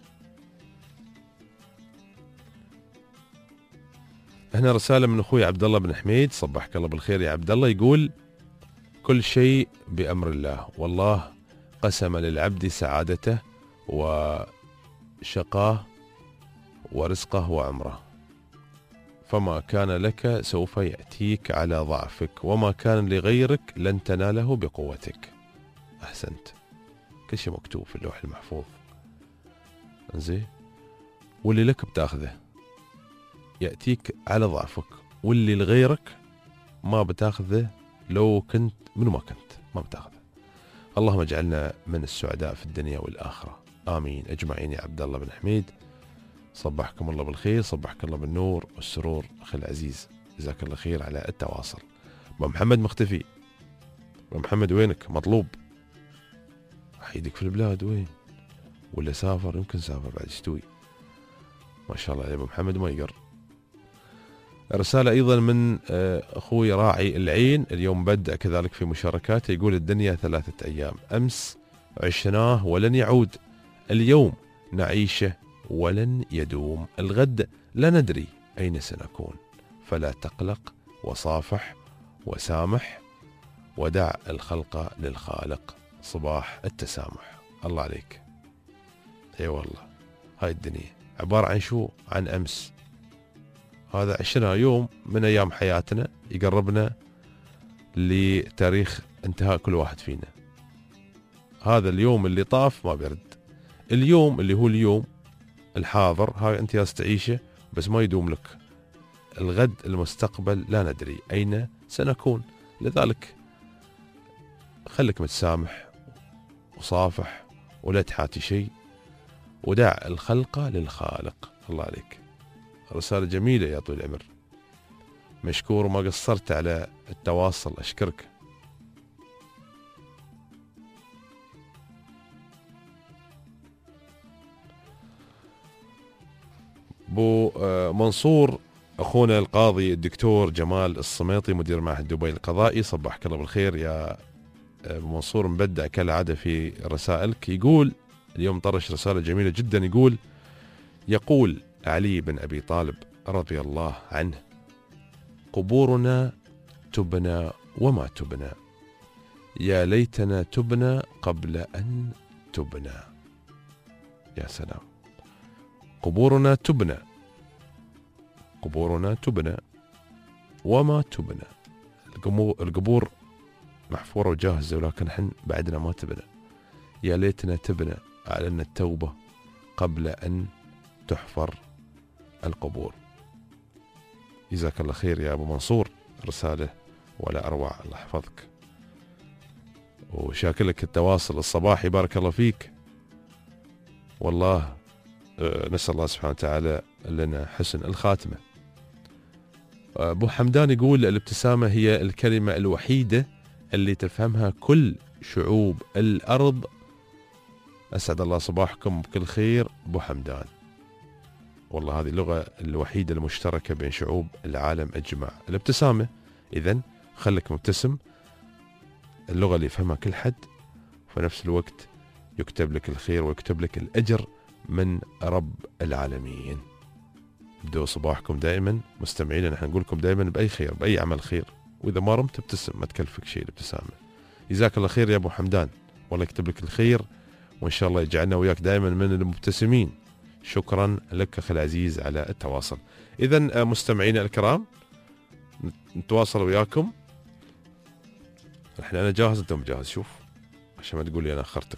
هنا رسالة من أخوي عبد الله بن حميد، صبحك الله بالخير يا عبد الله. يقول: كل شيء بأمر الله، والله قسم للعبد سعادته وشقاه ورزقه وعمره، فما كان لك سوف يأتيك على ضعفك، وما كان لغيرك لن تناله بقوتك. أحسنت، كل شيء مكتوب في اللوح المحفوظ. زين، واللي لك بتاخذه يأتيك على ضعفك، واللي لغيرك ما بتاخذه، لو كنت منو ما كنت ما بتاخذه. اللهم اجعلنا من السعداء في الدنيا والآخرة، آمين أجمعين يا عبد الله بن حميد. صبحكم الله بالخير، صبحك الله بالنور والسرور أخي العزيز، جزاك الله خير على التواصل. أبو محمد مختفي، أبو محمد وينك؟ مطلوب، أحيدك في البلاد وين؟ ولا سافر؟ يمكن سافر بعد يستوي. ما شاء الله يا أبو محمد ما يقر. رسالة أيضا من أخوي راعي العين، اليوم بدأ كذلك في مشاركاته. يقول: الدنيا 3 أيام، أمس عشناه ولن يعود، اليوم نعيشه ولن يدوم، الغد لا ندري أين سنكون، فلا تقلق وصافح وسامح ودع الخلق للخالق. صباح التسامح. الله عليك. اي والله هاي الدنيا عبارة عن شو؟ عن أمس. هذا عشنا يوم من أيام حياتنا يقربنا لتاريخ انتهاء كل واحد فينا. هذا اليوم اللي طاف ما بيرد. اليوم اللي هو اليوم الحاضر هاي أنت ياس تعيشه، بس ما يدوم لك. الغد المستقبل لا ندري أين سنكون. لذلك خلك متسامح وصافح ولا تحاتي شيء، ودع الخلق للخالق. الله عليك. رسالة جميلة يا طويل العمر. مشكور وما قصرت على التواصل. أشكرك. أبو منصور أخونا القاضي الدكتور جمال الصميطي مدير معهد دبي القضائي، صبحك الله بالخير يا أبو منصور. مبدع كالعادة في رسائلك. يقول اليوم طرش رسالة جميلة جدا. يقول علي بن أبي طالب رضي الله عنه: قبورنا تبنى وما تبنى، يا ليتنا تبنى قبل أن تبنى. يا سلام. قبورنا تبنى، قبورنا تبنى وما تبنى. القبور محفورة وجاهزة، ولكن حن بعدنا ما تبنى. يا ليتنا تبنى على أن التوبة قبل أن تحفر القبور. جزاك الله خير يا أبو منصور، رسالة ولا أروع. الله يحفظك وشاكلك التواصل الصباحي. بارك الله فيك. والله نسأل الله سبحانه وتعالى لنا حسن الخاتمة. أبو حمدان يقول: الابتسامة هي الكلمة الوحيدة اللي تفهمها كل شعوب الأرض. أسعد الله صباحكم بكل خير أبو حمدان. والله هذه اللغة الوحيدة المشتركة بين شعوب العالم أجمع، الابتسامة. إذن خلك مبتسم، اللغة اللي يفهمها كل حد، وفي نفس الوقت يكتب لك الخير ويكتب لك الأجر من رب العالمين. ابدأوا صباحكم دائما مستمعين، نحن نقول لكم دائما بأي خير، بأي عمل خير، وإذا ما رمت ابتسم، ما تكلفك شيء الابتسامة. جزاك الله خير يا أبو حمدان، والله يكتب لك الخير، وإن شاء الله يجعلنا وياك دائما من المبتسمين. شكرا لك أخي العزيز على التواصل. إذن مستمعين الكرام نتواصل وياكم. احنا أنا جاهز أنتم جاهز، شوف عشان ما تقولي أنا أخرتك.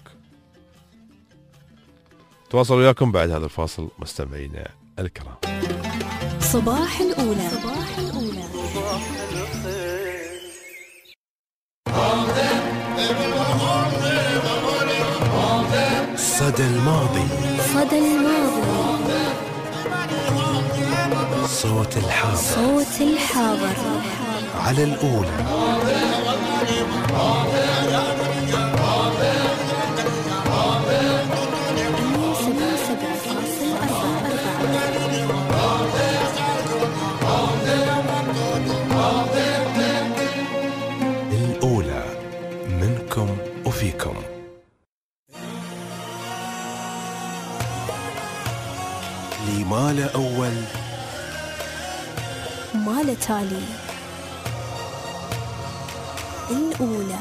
تواصل وياكم بعد هذا الفاصل مستمعينا الكرام. صباح الأولى. صباح الأولى. صدى الماضي. صدى الماضي. صوت الحاضر. صوت الحاضر. على الأولى. الأولى منكم وفيكم. لي مال أول مال تالي. الأولى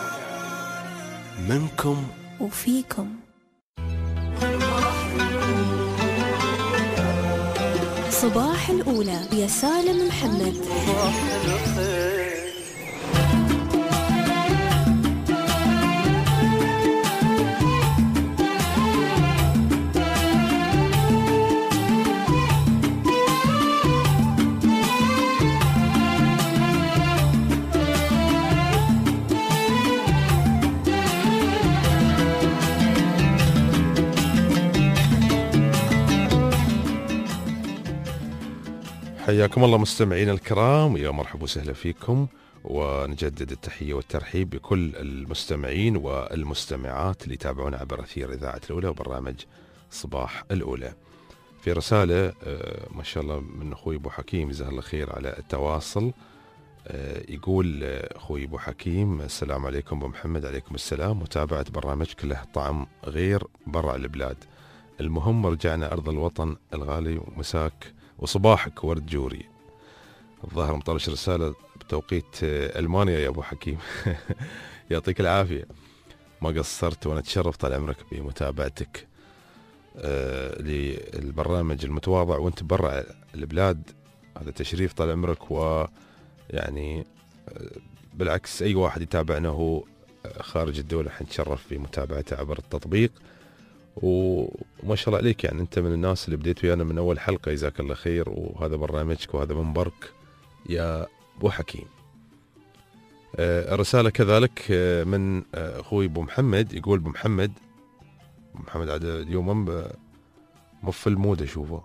منكم وفيكم. صباح الأولى يا سالم محمد. حياكم الله مستمعين الكرام، يا مرحبا وسهلا فيكم، ونجدد التحية والترحيب بكل المستمعين والمستمعات اللي يتابعونا عبر أثير إذاعة الأولى وبرنامج صباح الأولى. في رسالة ما شاء الله من أخوي أبو حكيم، جزاه الله خير على التواصل. يقول أخوي أبو حكيم: السلام عليكم أبو محمد. عليكم السلام. متابعة برنامجك له طعم غير برا البلاد، المهم رجعنا أرض الوطن الغالي، ومساك وصباحك ورد جوري. الظاهر مطرش رسالة بتوقيت ألمانيا يا أبو حكيم. يعطيك العافية. ما قصرت، وأنا أتشرف طال عمرك بمتابعتك للبرنامج المتواضع وأنت برا البلاد. هذا تشريف طال عمرك، ويعني بالعكس أي واحد يتابعنا هو خارج الدولة حنتشرف بمتابعته عبر التطبيق. وما شاء الله عليك، يعني أنت من الناس اللي بديت ويانا من أول حلقة، جزاك الله خير، وهذا برنامجك وهذا منبرك يا أبو حكيم. الرسالة كذلك من أخوي أبو محمد، يقول أبو محمد عاد اليوم مو في المود أشوفه،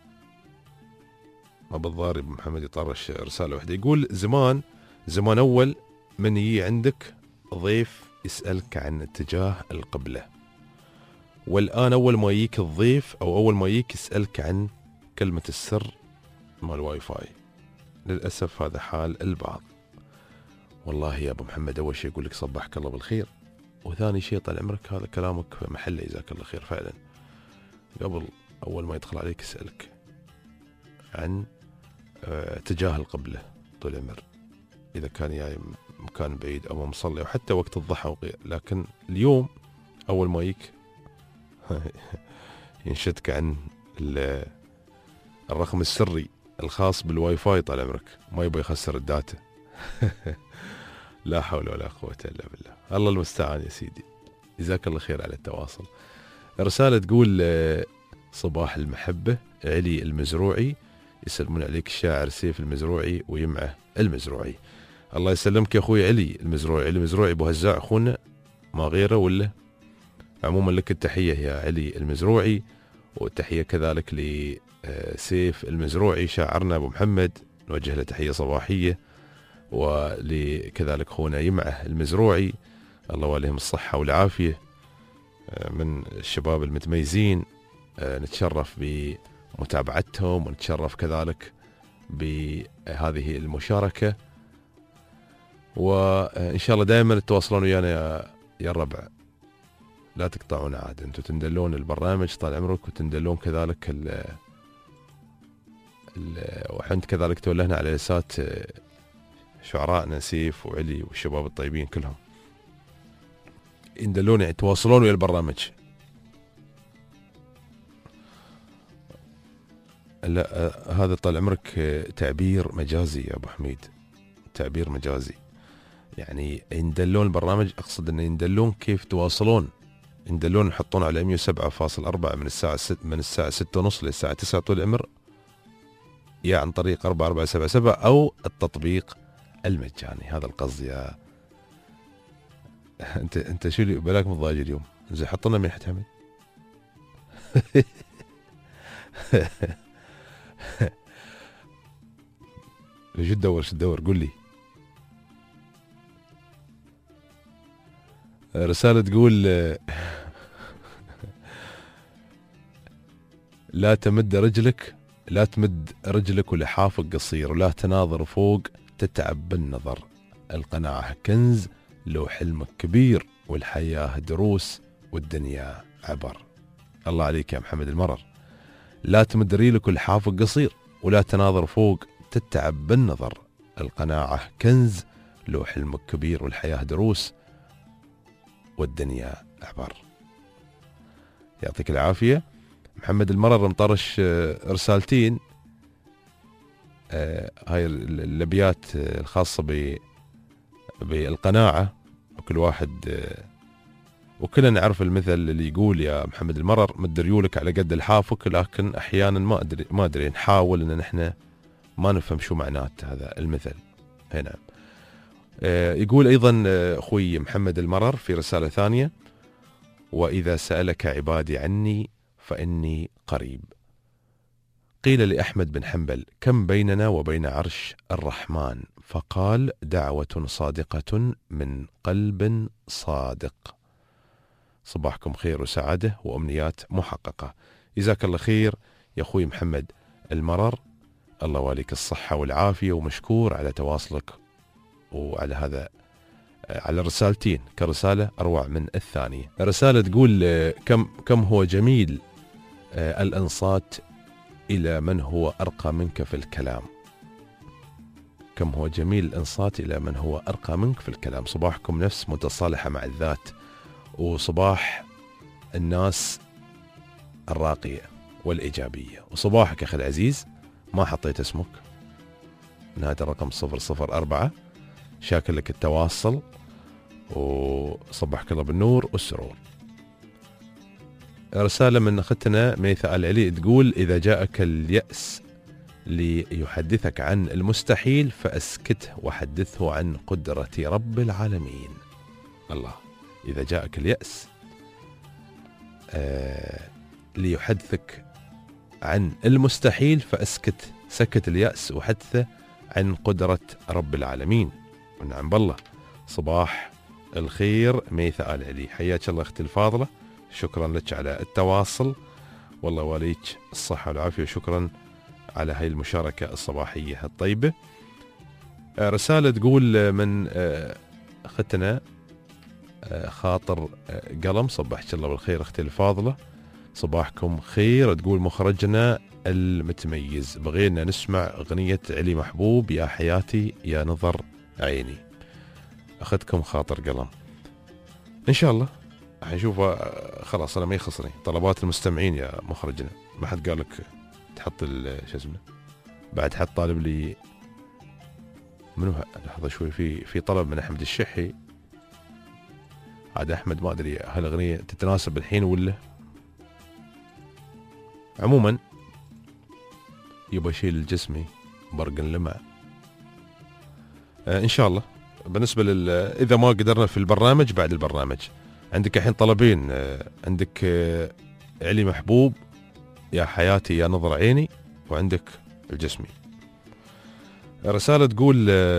ما بالضاري أبو محمد يطرش رسالة واحدة. يقول زمان أول من يجي عندك ضيف يسألك عن اتجاه القبلة، والآن أول ما يجيك الضيف أو أول ما يجيك يسألك عن كلمة السر مال الواي فاي. للأسف هذا حال البعض. والله يا أبو محمد أول شيء يقول لك صبحك الله بالخير، وثاني شيء طال عمرك هذا كلامك في محله، جزاك الله خير فعلا. قبل أول ما يدخل عليك يسألك عن اتجاه القبلة طول العمر، إذا كان جاي مكان بعيد أو مصلي أو حتى وقت الضحى وغير. لكن اليوم أول ما يجيك ينشدك عن الرقم السري الخاص بالواي فاي طال عمرك، ما يبغى يخسر الداتا. لا حول ولا قوة إلا بالله، الله المستعان يا سيدي. جزاك الله خير على التواصل. رسالة تقول صباح المحبة، علي المزروعي، يسلمون عليك الشاعر سيف المزروعي ويمعه المزروعي. الله يسلمك يا أخوي علي المزروعي. علي المزروعي أبو هزاع أخونا ما غيره ولا. عموما لك التحية يا علي المزروعي، والتحية كذلك لسيف المزروعي شاعرنا أبو محمد، نوجه له تحية صباحية، ولكذلك أخونا يمعه المزروعي، الله واليهم الصحة والعافية، من الشباب المتميزين. نتشرف بمتابعتهم ونتشرف كذلك بهذه المشاركة، وإن شاء الله دائما تتواصلون ويانا يا الربع، لا تقطعون عاد. انتم تندلون البرنامج طال عمرك، وتندلون كذلك وحنت كذلك تولهنا على لسات شعرائنا سيف وعلي والشباب الطيبين كلهم، يندلون يعني يتواصلون ويا البرنامج. لا هذا طال عمرك تعبير مجازي يا ابو حميد، تعبير مجازي، يعني يندلون البرنامج، اقصد ان يندلون كيف تواصلون، يندلون يحطون على 107.4 من الساعة 6:30 للساعة 9 طول العمر، يا عن طريق 4477 او التطبيق المجاني. هذا القصد يا انت شو اللي بلاك مضايج اليوم؟ زين حط لنا ملح حمد. شو تدور قول لي. رسالة تقول لا تمد رجلك ولحافك قصير، ولا تناظر فوق تتعب بالنظر، القناعة كنز لو حلمك كبير، والحياة دروس والدنيا عبر. الله عليك يا محمد المرر. لا تمد رجلك ولحافك قصير، ولا تناظر فوق تتعب بالنظر، القناعة كنز لو حلمك كبير، والحياة دروس والدنيا عبر. يعطيك العافية. محمد المرر مطرش رسالتين، هاي الابيات الخاصة بالقناعة، وكل واحد وكلنا نعرف المثل اللي يقول يا محمد المرر مد ريولك على قد لحافك، لكن احيانا ما ادري نحاول ان نحن ما نفهم شو معنات هذا المثل هنا. يقول ايضا اخوي محمد المرر في رسالة ثانية، واذا سألك عبادي عني فاني قريب. قيل لأحمد بن حنبل كم بيننا وبين عرش الرحمن؟ فقال دعوة صادقة من قلب صادق. صباحكم خير وسعادة وأمنيات محققة. جزاك الله خير يا أخوي محمد المرر، الله واليك الصحة والعافية، ومشكور على تواصلك وعلى هذا، على الرسالتين كرسالة أروع من الثانية. رسالة تقول كم هو جميل الإنصات إلى من هو أرقى منك في الكلام. كم هو جميل الإنصات إلى من هو أرقى منك في الكلام. صباحكم نفس متصالحة مع الذات وصباح الناس الراقية والإيجابية. وصباحك أخي العزيز، ما حطيت اسمك، نهاية الرقم 004. شاكر لك التواصل، وصبحك الله بالنور والسرور. رسالة من أختنا ميثا العلي تقول: إذا جاءك اليأس ليحدثك عن المستحيل فأسكته وحدثه عن قدرة رب العالمين. الله، إذا جاءك اليأس ليحدثك عن المستحيل سكت اليأس وحدثه عن قدرة رب العالمين. ونعم بالله. صباح الخير ميثا العلي، حياك الله أختي الفاضلة، شكرا لك على التواصل، والله واليك الصحة والعافية، وشكرا على هاي المشاركة الصباحية الطيبة. رسالة تقول من أختنا خاطر قلم: صبحك الله بالخير أختي الفاضلة، صباحكم خير. تقول: مخرجنا المتميز، بغينا نسمع أغنية علي محبوب يا حياتي يا نظر عيني. أخذكم خاطر قلم إن شاء الله. حنشوف، خلاص أنا ما يخصني طلبات المستمعين يا مخرجنا، ما حد قال لك تحط شو اسمه. بعد حد طالب لي منو، لحظة شوي، في طلب من أحمد الشحي. عاد أحمد ما أدري هالأغنية تتناسب الحين ولا. عموما يبغى شيل الجسمي برق اللمع إن شاء الله. بالنسبة إذا ما قدرنا في البرنامج بعد البرنامج. عندك الحين طلبين، عندك علي محبوب يا حياتي يا نظر عيني، وعندك الجسمي. رسالة تقول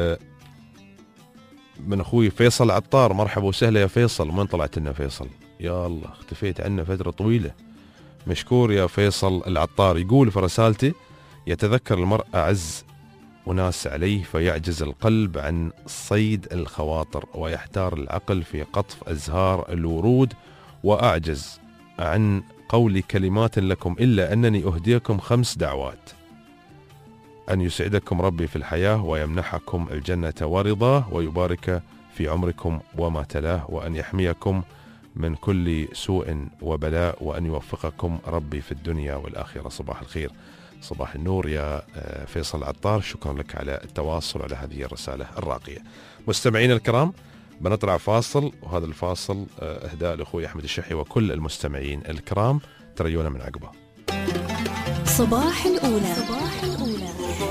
من أخوي فيصل عطار: مرحبا وسهلا يا فيصل، وين طلعت لنا فيصل؟ يا الله اختفيت عنا فترة طويلة. مشكور يا فيصل العطار. يقول في رسالته: يتذكر المرء أعز وناس عليه فيعجز القلب عن صيد الخواطر، ويحتار العقل في قطف أزهار الورود، وأعجز عن قول كلمات لكم إلا أنني أهديكم 5 دعوات: أن يسعدكم ربي في الحياة، ويمنحكم الجنة ورضاه، ويبارك في عمركم وما تلاه، وأن يحميكم من كل سوء وبلاء، وأن يوفقكم ربي في الدنيا والآخرة. صباح الخير، صباح النور يا فيصل عطار، شكرا لك على التواصل على هذه الرسالة الراقية. مستمعين الكرام، بنطلع فاصل، وهذا الفاصل إهداء لأخوي أحمد الشحي وكل المستمعين الكرام، تريونا من عقبه. صباح الأولى. صباح الأولى.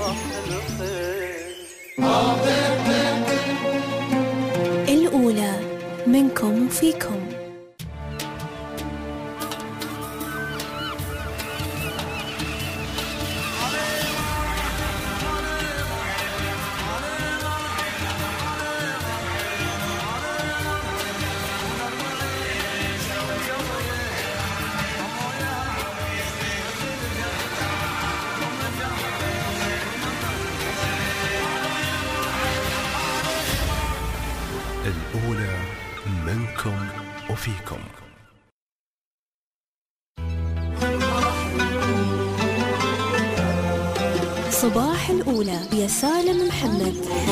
الأولى منكم وفيكم. الأولى منكم وفيكم. صباح الأولى يا سالم محمد.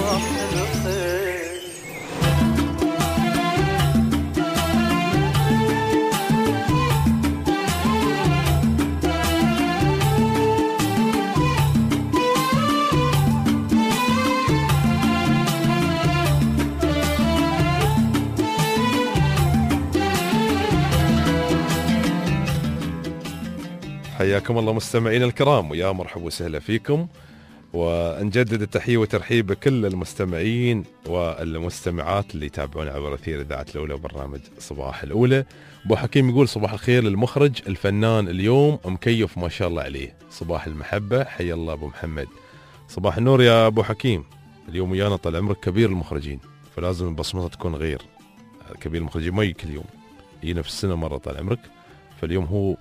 حياكم الله مستمعينا الكرام، ويا مرحبا وسهلا فيكم، ونجدد التحية والترحيب بكل المستمعين والمستمعات اللي يتابعون عبر أثير إذاعة الأولى وبرنامج صباح الأولى. أبو حكيم يقول: صباح الخير للمخرج الفنان اليوم مكيف ما شاء الله عليه، صباح المحبة، حي الله أبو محمد. صباح النور يا أبو حكيم، اليوم ويانا طال عمرك كبير المخرجين، فلازم البصمة تكون غير. كبير المخرجين ما يجي كل يوم، يجينا في السنة مرة طال عمرك، فاليوم هو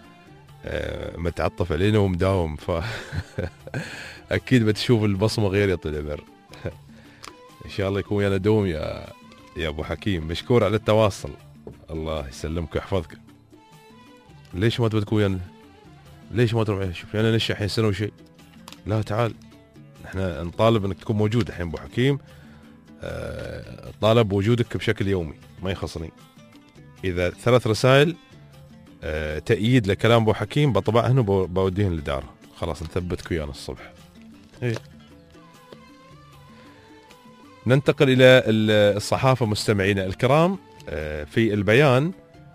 متعطف علينا ومداوم، أكيد بتشوف البصمة غير يا طال العمر. إن شاء الله يكون ويانا دوم يا أبو حكيم. مشكور على التواصل، الله يسلمك ويحفظك. ليش ما تبغى تكون ويانا؟ ليش ما تروح؟ شوف أنا نشأ الحين سنة وشيء. لا تعال، احنا نطالب انك تكون موجود الحين ابو حكيم. طالب وجودك بشكل يومي، ما يخصني. إذا 3 رسائل تأييد لكلام أبو حكيم بطبعهن وبوديهن للإدارة. خلاص نثبتك ويانا الصبح. ننتقل إلى الصحافة مستمعينا الكرام. في البيان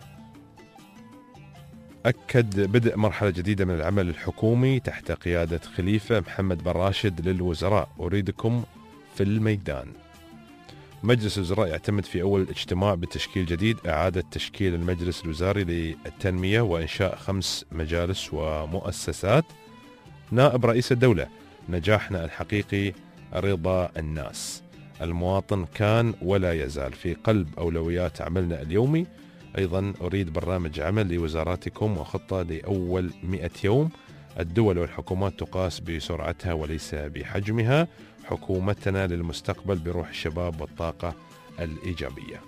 أكد بدء مرحلة جديدة من العمل الحكومي تحت قيادة خليفة محمد بن راشد للوزراء، أريدكم في الميدان. مجلس الوزراء يعتمد في أول اجتماع بتشكيل جديد إعادة تشكيل المجلس الوزاري للتنمية وإنشاء 5 مجالس ومؤسسات. نائب رئيس الدولة: نجاحنا الحقيقي رضا الناس. المواطن كان ولا يزال في قلب أولويات عملنا اليومي. أيضا أريد برنامج عمل لوزاراتكم وخطة لأول 100 يوم. الدول والحكومات تقاس بسرعتها وليس بحجمها. حكومتنا للمستقبل بروح الشباب والطاقة الإيجابية.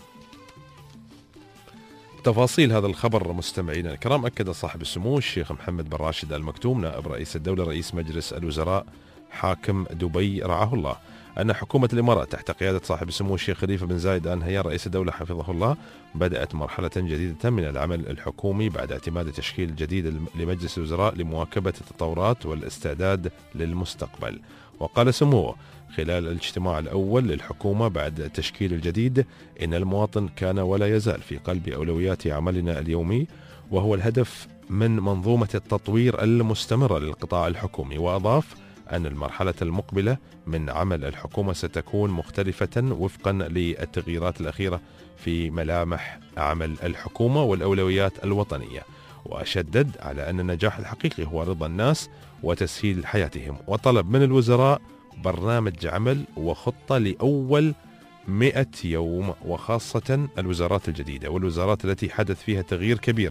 تفاصيل هذا الخبر مستمعينا الكرام. أكد صاحب السمو الشيخ محمد بن راشد آل مكتوم نائب رئيس الدولة رئيس مجلس الوزراء حاكم دبي رعاه الله أن حكومة الإمارات تحت قيادة صاحب السمو الشيخ خليفة بن زايد آل نهيان رئيس الدولة حفظه الله بدأت مرحلة جديدة من العمل الحكومي بعد اعتماد تشكيل جديد لمجلس الوزراء لمواكبة التطورات والاستعداد للمستقبل. وقال سموه خلال الاجتماع الأول للحكومة بعد التشكيل الجديد إن المواطن كان ولا يزال في قلب أولويات عملنا اليومي، وهو الهدف من منظومة التطوير المستمرة للقطاع الحكومي. وأضاف أن المرحلة المقبلة من عمل الحكومة ستكون مختلفة وفقا للتغييرات الأخيرة في ملامح عمل الحكومة والأولويات الوطنية. وشدد على أن النجاح الحقيقي هو رضا الناس وتسهيل حياتهم، وطلب من الوزراء برنامج عمل وخطة لأول 100 يوم، وخاصة الوزارات الجديدة والوزارات التي حدث فيها تغيير كبير.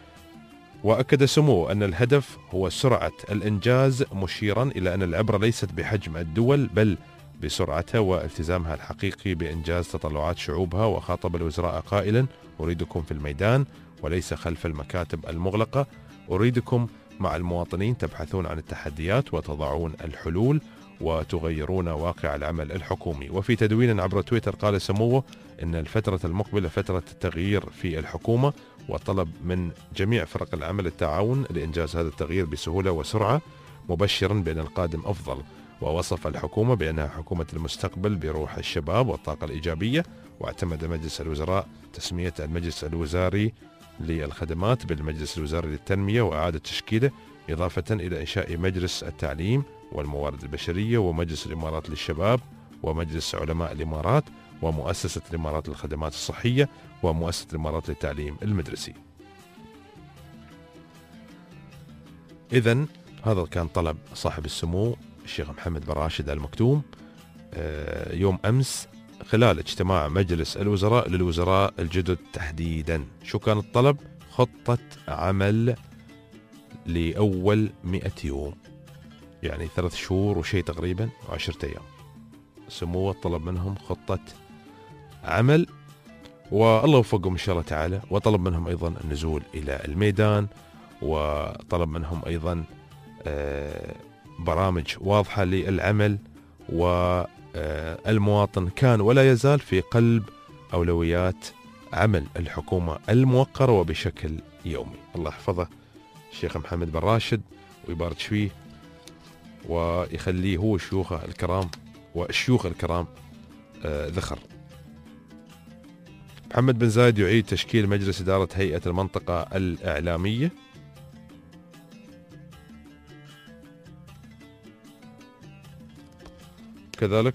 وأكد سموه أن الهدف هو سرعة الإنجاز، مشيرا إلى أن العبرة ليست بحجم الدول بل بسرعتها والتزامها الحقيقي بإنجاز تطلعات شعوبها. وخاطب الوزراء قائلا: أريدكم في الميدان وليس خلف المكاتب المغلقة. أريدكم مع المواطنين تبحثون عن التحديات وتضعون الحلول وتغيرون واقع العمل الحكومي. وفي تدوين عبر تويتر قال سموه إن الفترة المقبلة فترة التغيير في الحكومة، وطلب من جميع فرق العمل التعاون لإنجاز هذا التغيير بسهولة وسرعة، مبشرا بأن القادم أفضل. ووصف الحكومة بأنها حكومة المستقبل بروح الشباب والطاقة الإيجابية. واعتمد مجلس الوزراء تسمية المجلس الوزاري للخدمات بالمجلس الوزاري للتنمية وإعادة تشكيله، إضافة إلى إنشاء مجلس التعليم والموارد البشرية ومجلس الإمارات للشباب ومجلس علماء الإمارات ومؤسسة الإمارات للخدمات الصحية ومؤسسة الإمارات للتعليم المدرسي. إذن هذا كان طلب صاحب السمو الشيخ محمد بن راشد آل مكتوم يوم أمس خلال اجتماع مجلس الوزراء للوزراء الجدد تحديدا. شو كان الطلب؟ خطة عمل لأول 100 يوم، يعني 3 شهور وشيء تقريبا و10 أيام. سموه طلب منهم خطة عمل، والله وفقهم إن شاء الله تعالى. وطلب منهم أيضا النزول إلى الميدان، وطلب منهم أيضا برامج واضحة للعمل. والمواطن كان ولا يزال في قلب أولويات عمل الحكومة الموقرة وبشكل يومي. الله يحفظه الشيخ محمد بن راشد ويبارك فيه ويخليه هو شيوخه الكرام والشيوخ الكرام ذخر. محمد بن زايد يعيد تشكيل مجلس إدارة هيئة المنطقة الإعلامية. كذلك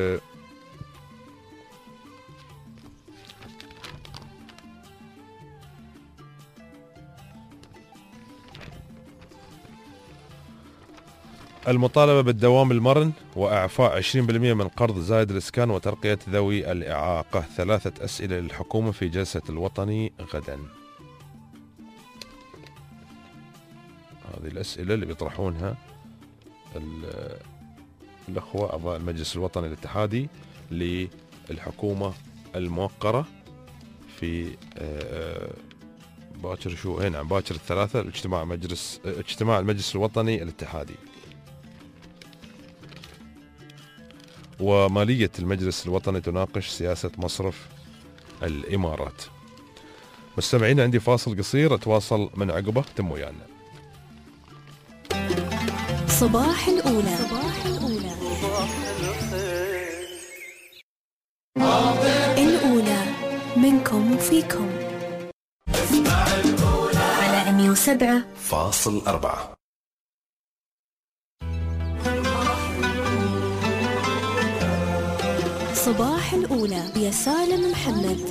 المطالبة بالدوام المرن وإعفاء 20% من قرض زائد الإسكان وترقية ذوي الإعاقة. 3 أسئلة للحكومة في جلسة الوطني غدا. هذه الأسئلة اللي بيطرحونها الأخوة أعضاء المجلس الوطني الاتحادي للحكومة الموقرة في باكر شو هنا باكر 3 اجتماع المجلس الوطني الاتحادي. ومالية المجلس الوطني تناقش سياسة مصرف الإمارات. مستمعين عندي فاصل قصير أتواصل من عقبه، تم ويانا. صباح الأولى. صباح الأولى. الأولى منكم وفيكم على 107.4. صباح الأولى يا سالم محمد.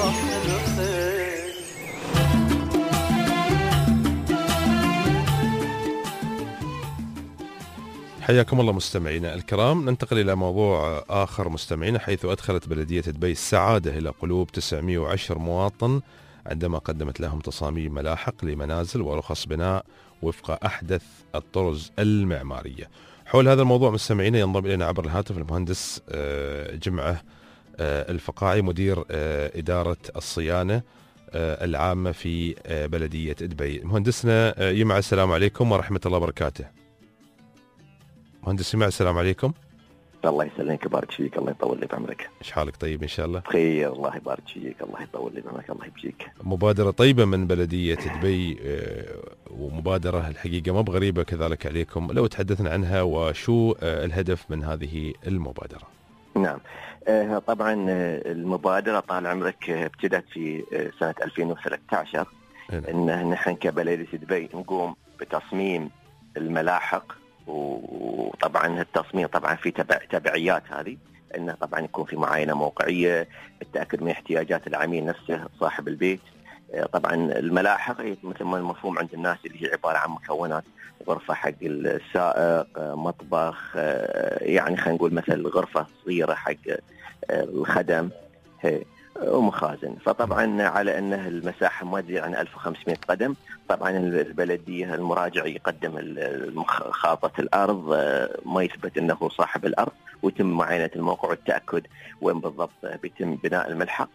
حياكم الله مستمعينا الكرام. ننتقل إلى موضوع آخر مستمعينا، حيث أدخلت بلدية دبي السعادة إلى قلوب 910 مواطن عندما قدمت لهم تصاميم ملاحق لمنازل ورخص بناء وفق أحدث الطرز المعمارية. حول هذا الموضوع مستمعينا ينضم إلينا عبر الهاتف المهندس جمعة الفقاعي، مدير إدارة الصيانة العامة في بلدية دبي. مهندسنا يمع، السلام عليكم ورحمة الله وبركاته. مهندس يمع، السلام عليكم. الله يسلمك، يبارك فيك، الله يطول لي بعمرك. ايش حالك؟ طيب ان شاء الله بخير، الله يبارك فيك، الله يطول لي بعمرك، الله يبجيك. مبادرة طيبة من بلدية دبي، ومبادرة الحقيقة ما بغريبة كذلك عليكم، لو تحدثنا عنها وشو الهدف من هذه المبادرة. نعم، طبعا المبادرة طال عمرك ابتدت في سنة 2013. ان نحن كبلدية دبي نقوم بتصميم الملاحق، وطبعا التصميم طبعا في تبعيات هذه، انه طبعا يكون في معاينه موقعيه، التاكد من احتياجات العميل نفسه صاحب البيت. طبعا الملاحق مثل ما المفهوم عند الناس اللي هي عباره عن مكونات، غرفه حق السائق، مطبخ، يعني خلينا نقول مثل غرفه صغيره حق الخدم ومخازن. فطبعا على انه المساحه ما تزيد عن 1500 قدم. طبعا البلديه المراجع يقدم خاطة الارض، ما يثبت انه صاحب الارض، ويتم معاينه الموقع والتاكد وين بالضبط بيتم بناء الملحق.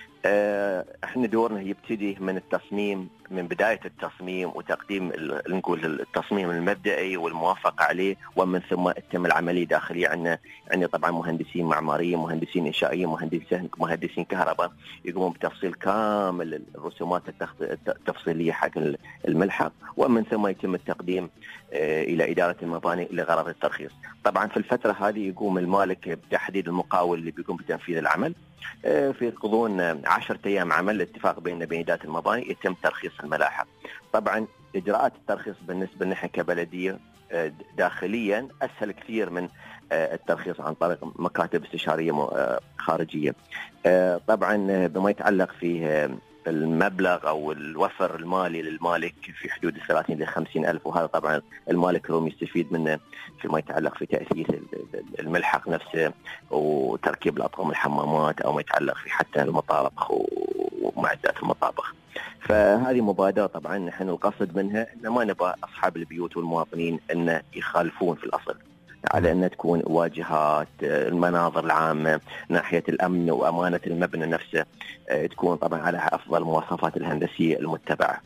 احنا دورنا يبتدي من التصميم، من بدايه التصميم وتقديم نقول التصميم المبدئي والموافقه عليه، ومن ثم تتم العمليه داخليه. عندنا طبعا مهندسين معماريين، مهندسين انشائيين، مهندسين كهرباء، يقومون بتفصيل كامل الرسومات التفصيليه حق الملحق، ومن ثم يتم التقديم الى اداره المباني لغرض الترخيص. طبعا في الفتره هذه يقوم المالك بتحديد المقاول اللي بيقوم بتنفيذ العمل. في غضون 10 أيام عمل الاتفاق بين إدارة المباني يتم ترخيص الملاحق. طبعا إجراءات الترخيص بالنسبة لنا كبلدية داخليا أسهل كثير من الترخيص عن طريق مكاتب استشارية خارجية. طبعا بما يتعلق في المبلغ أو الوفر المالي للمالك في حدود 30 إلى 50 ألف، وهذا طبعا المالك هو يستفيد منه فيما يتعلق في تأسيس الملحق نفسه وتركيب الأطقم الحمامات، أو ما يتعلق في حتى المطابخ ومعدات المطابخ. فهذه مبادرة طبعا نحن القصد منها أن ما نبغى أصحاب البيوت والمواطنين أن يخالفون في الأصل، على أن تكون واجهات المناظر العامة ناحية الأمن وأمانة المبنى نفسه تكون طبعا على أفضل المواصفات الهندسية المتبعة.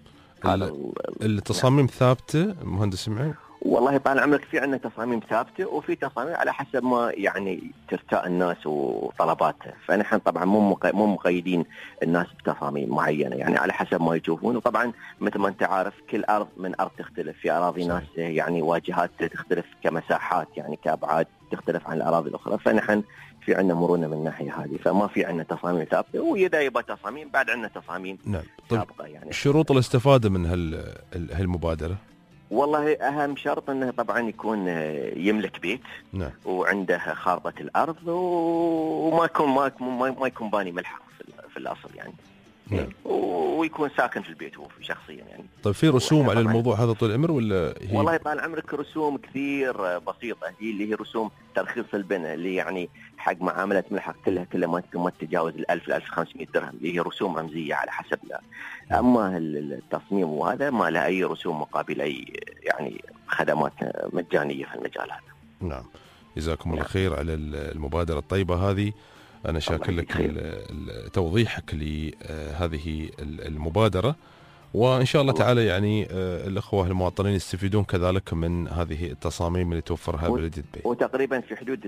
التصاميم ثابتة مهندس معي؟ والله طال عمرك في عندنا تصاميم ثابتة، وفي تصاميم على حسب ما يعني ترتاء الناس وطلباتها. فنحن طبعا مو مقيدين الناس بتصاميم معينة، يعني على حسب ما يشوفون. وطبعا مثل ما انت عارف كل أرض من أرض تختلف، في أراضي ناس يعني واجهات تختلف كمساحات، يعني كأبعاد تختلف عن الأراضي الأخرى. فنحن في عندنا مرونة من الناحية هذه، فما في عندنا تصاميم ثابتة، وإذا يبقى تصاميم بعد عندنا تصاميم سابقة. يعني شروط الاستفادة من هالمبادرة؟ والله أهم شرط أنه طبعا يكون يملك بيت، نعم، وعنده خارطة الأرض، وما يكون باني ملحق في الأصل يعني، نعم، ويكون ساكن في البيت هو شخصيا يعني. طيب في رسوم على الموضوع هذا طول العمر ولا هي؟ والله طال عمرك رسوم كثير بسيطة، هي اللي هي رسوم ترخيص البناء، اللي يعني حق معاملة ملحق كلها ما تتجاوز 1000 ل 1500 درهم، اللي هي رسوم رمزية على حسب لا. أما التصميم وهذا ما له أي رسوم مقابل أي يعني خدمات مجانية في المجال هذا. نعم، جزاكم الله خير على المبادرة الطيبة هذه. أنا شاكر لك توضيحك لهذه المبادرة، وإن شاء الله تعالى يعني الأخوة المواطنين يستفيدون كذلك من هذه التصاميم اللي توفرها بلدية دبي. وتقريبا في حدود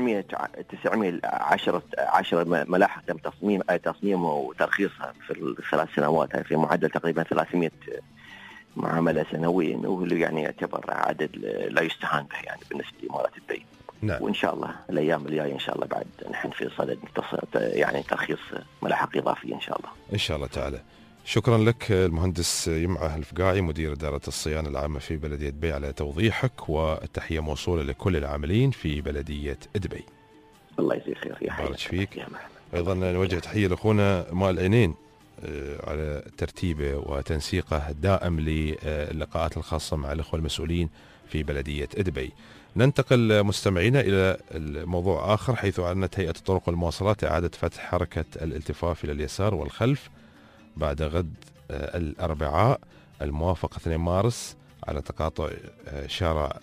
910 ملاحق تم تصميم وترخيصها في الثلاث سنوات، في معدل تقريبا 300 معاملة سنويا، واللي يعني يعتبر عدد لا يستهان به يعني بالنسبة لإمارة دبي. نعم. وإن شاء الله الأيام الجاية إن شاء الله بعد نحن في صدد يعني ترخيص ملاحق إضافية إن شاء الله. إن شاء الله تعالى. شكرا لك المهندس يمعة الفقاعي مدير إدارة الصيانة العامة في بلدية دبي على توضيحك، والتحية موصولة لكل العاملين في بلدية دبي. الله يجزيك خير. يا بارك فيك. أيضا نوجه تحية لأخونا مال العينين على ترتيبه وتنسيقه الدائم للقاءات الخاصة مع الأخوة المسؤولين في بلدية دبي. ننتقل مستمعينا إلى الموضوع آخر، حيث أعلنت هيئة الطرق والمواصلات إعادة فتح حركة الالتفاف إلى اليسار والخلف بعد غد الأربعاء الموافق 2 مارس على تقاطع شارع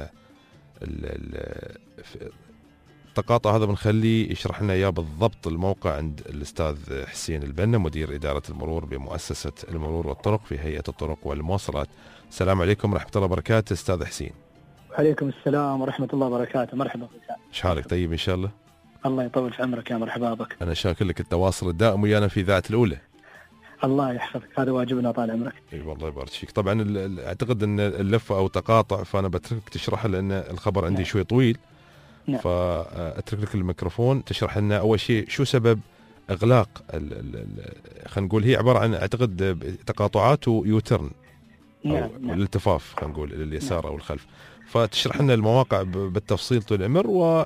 التقاطع هذا بنخليه يشرح لنا إياه بالضبط الموقع عند الأستاذ حسين البنا مدير إدارة المرور بمؤسسة المرور والطرق في هيئة الطرق والمواصلات. السلام عليكم ورحمة الله وبركاته أستاذ حسين. وعليكم السلام ورحمة الله وبركاته. مرحبا بك. شحالك طيب إن شاء الله؟ الله يطول في عمرك يا مرحبا بك. أنا شاكر لك التواصل الدائم ويانا في إذاعة الأولى. الله يحفظك، هذا واجبنا طال عمرك. اي والله يبارك فيك. طبعا اعتقد ان اللفه او تقاطع، فانا بترك تشرح لان الخبر عندي شوي طويل. نعم. فاترك لك الميكروفون تشرح لنا اول شيء شو سبب اغلاق خلينا نقول هي عباره عن اعتقد تقاطعات ويوترن او الالتفاف خلينا نقول لليسار او الخلف. فتشرح لنا المواقع بالتفصيل طول العمر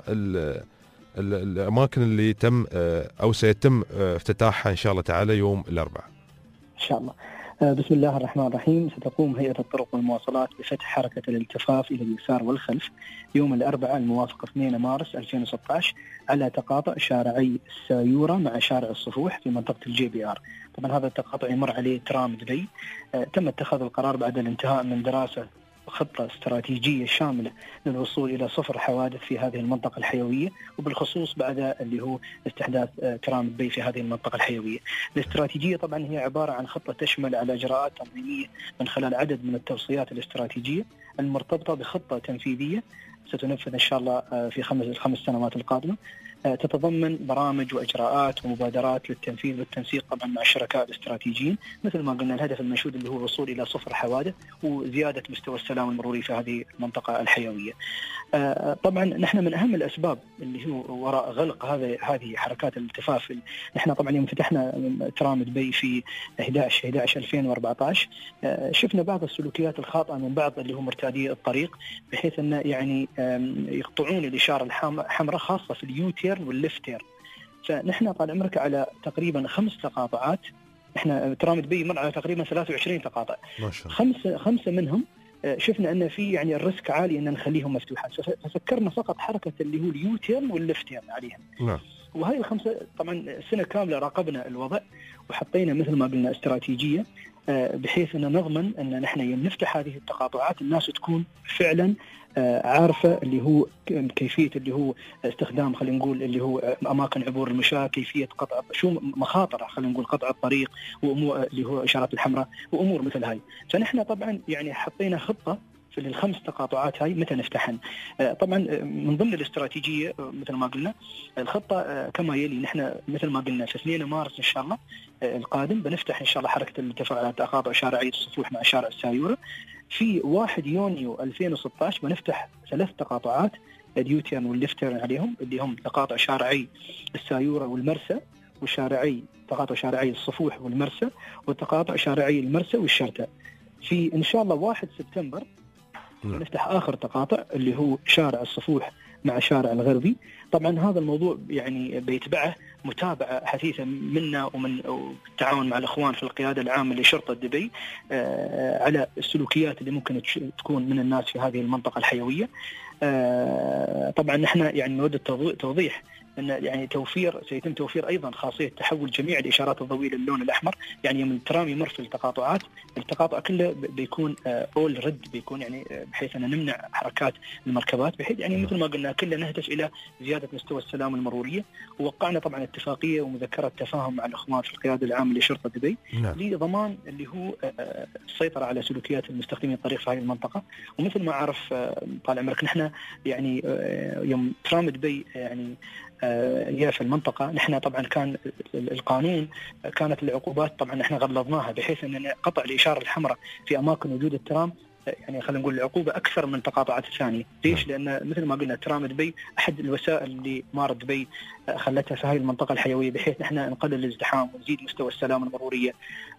والاماكن اللي تم او سيتم افتتاحها ان شاء الله تعالى يوم الاربعاء. إن شاء الله. بسم الله الرحمن الرحيم. ستقوم هيئة الطرق والمواصلات بفتح حركة الالتفاف إلى اليسار والخلف يوم الأربعاء الموافق 2 مارس 2016 على تقاطع شارعي السايورة مع شارع الصفوح في منطقة الJBR. طبعا هذا التقاطع يمر عليه ترام دبي. تم اتخاذ القرار بعد الانتهاء من دراسة خطة استراتيجية شاملة للوصول إلى 0 حوادث في هذه المنطقة الحيوية، وبالخصوص بعد اللي هو استحداث ترام دبي في هذه المنطقة الحيوية. الاستراتيجية طبعا هي عبارة عن خطة تشمل على إجراءات تنظيمية من خلال عدد من التوصيات الاستراتيجية المرتبطة بخطة تنفيذية ستنفذ إن شاء الله في 5 سنوات القادمة، تتضمن برامج وإجراءات ومبادرات للتنفيذ والتنسيق طبعا مع الشركاء الاستراتيجيين. مثل ما قلنا الهدف المنشود اللي هو الوصول إلى 0 حوادث وزيادة مستوى السلام المروري في هذه المنطقة الحيوية. طبعا نحن من أهم الأسباب اللي هو وراء غلق هذه حركات الالتفاف، نحن طبعا يوم فتحنا ترام دبي في 11/11/2014 شفنا بعض السلوكيات الخاطئة من بعض اللي هو مرتادي الطريق، بحيث أنه يعني يقطعون الإشارة الحمراء خاصة في اليوتيرن والليفتير. فنحن طال عمرك على تقريبا 5 تقاطعات، احنا ترام دبي يمر على تقريبا 23 تقاطع، ما شاء الله. 5 منهم شفنا ان في يعني الريسك عالي ان نخليهم مفتوحات، ففكرنا فقط حركه اللي هو اليوتيرن والليفتيرن عليهم. نعم. وهي ال5 طبعا السنه كامله راقبنا الوضع وحطينا مثل ما قلنا استراتيجيه بحيث ان نضمن ان نحن يوم نفتح هذه التقاطعات الناس تكون فعلا عارفة اللي هو كيفية اللي هو استخدام خلينا نقول اللي هو أماكن عبور المشاة، كيفية قطع شو مخاطر خلينا نقول قطع الطريق وأمور اللي هو إشارات الحمراء وأمور مثل هاي. فنحن طبعا يعني حطينا خطة في ال5 تقاطعات هاي متى نفتحن. طبعا من ضمن الاستراتيجية مثل ما قلنا الخطة كما يلي. نحن مثل ما قلنا في 2 مارس إن شاء الله القادم بنفتح إن شاء الله حركة الاتفاق على تقاطع شارعي الصفوح مع شارع السايورة. في 1 يونيو 2016 بنفتح 3 تقاطعات اليوتيرن والليفتيرن عليهم، اللي هم تقاطع شارعي السايورة والمرسى، وشارعي تقاطع شارعي الصفوح والمرسى، وتقاطع شارعي المرسى والشرتة. في إن شاء الله 1 سبتمبر نفتح آخر تقاطع اللي هو شارع الصفوح مع شارع الغربي. طبعا هذا الموضوع يعني بيتبعه متابعة حثيثة منا ومن التعاون مع الإخوان في القيادة العامة لشرطة دبي على السلوكيات اللي ممكن تكون من الناس في هذه المنطقة الحيوية. طبعا نحن يعني نود التوضيح ان يعني سيتم توفير ايضا خاصيه تحول جميع الاشارات الضوئيه للون الاحمر. يعني يوم الترام يمر في التقاطعات، التقاطع كله بيكون اول ريد، بيكون يعني بحيث ان نمنع حركات المركبات، بحيث يعني مثل ما قلنا كله نهدف الى زياده مستوى السلامه المروريه. ووقعنا طبعا اتفاقيه ومذكره تفاهم مع الاخوان في القياده العامه لشرطه دبي لضمان اللي هو السيطره على سلوكيات المستخدمين الطريق في هذه المنطقه. ومثل ما عرف طال عمرك نحن يعني يوم ترام دبي يعني في المنطقة، نحن طبعا كان القانون كانت العقوبات طبعا نحن غلظناها بحيث أن قطع الإشارة الحمراء في أماكن وجود الترام يعني خلينا نقول العقوبة أكثر من التقاطعات الثانية. ليش؟ لأن مثل ما قلنا ترام دبي أحد الوسائل اللي مارت دبي خلتها في هذه المنطقة الحيوية بحيث نحن نقلل الازدحام ونزيد مستوى السلامة المرورية،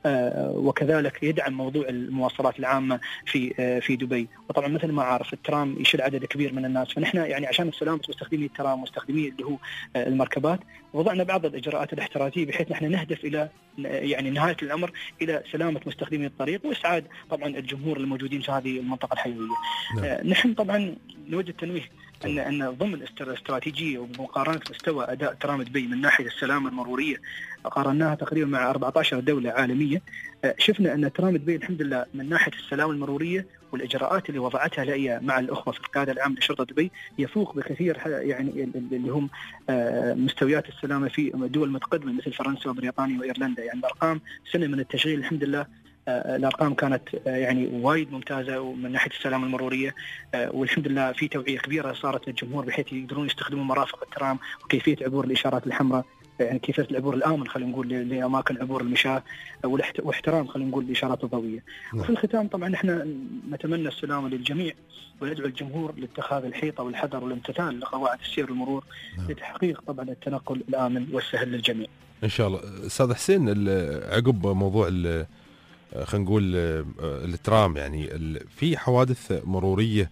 وكذلك يدعم موضوع المواصلات العامة في دبي. وطبعا مثل ما عارف الترام يشيل عدد كبير من الناس، فنحن يعني عشان سلامة مستخدمي الترام مستخدمي اللي هو المركبات وضعنا بعض الإجراءات الاحترازية بحيث نحن نهدف إلى يعني نهاية الأمر إلى سلامة مستخدمي الطريق وإسعاد طبعا الجمهور الموجودين في هذه المنطقة الحيوية. نحن طبعا نوجه التنويه أن ضمن الاستراتيجية ومقارنة مستوى أداء ترام دبي من ناحية السلامة المرورية قارناها تقريبا مع 14 دولة عالمية، شفنا أن ترام دبي الحمد لله من ناحية السلامة المرورية والإجراءات اللي وضعتها هي مع الأخوة في القيادة العامة لشرطة دبي يفوق بكثير يعني اللي هم مستويات السلامة في دول متقدمة مثل فرنسا وبريطانيا وإيرلندا. يعني الأرقام سنة من التشغيل الحمد لله الأرقام كانت يعني وايد ممتازة ومن ناحية السلامة المرورية، والحمد لله في توعية كبيرة صارت للجمهور بحيث يقدرون يستخدموا مرافق الترام وكيفية عبور الإشارات الحمراء، يعني كيفية العبور الآمن خلينا نقول لأماكن عبور المشاة واحترام خلينا نقول الإشارات الضوئية. وفي الختام طبعا نحن نتمنى السلامة للجميع وندعو الجمهور لاتخاذ الحيطة والحذر والامتثال لقواعد السير والمرور لتحقيق طبعا التنقل الآمن والسهل للجميع. إن شاء الله. أستاذ حسين، عقب موضوع خلينا نقول الترام، يعني في حوادث مرورية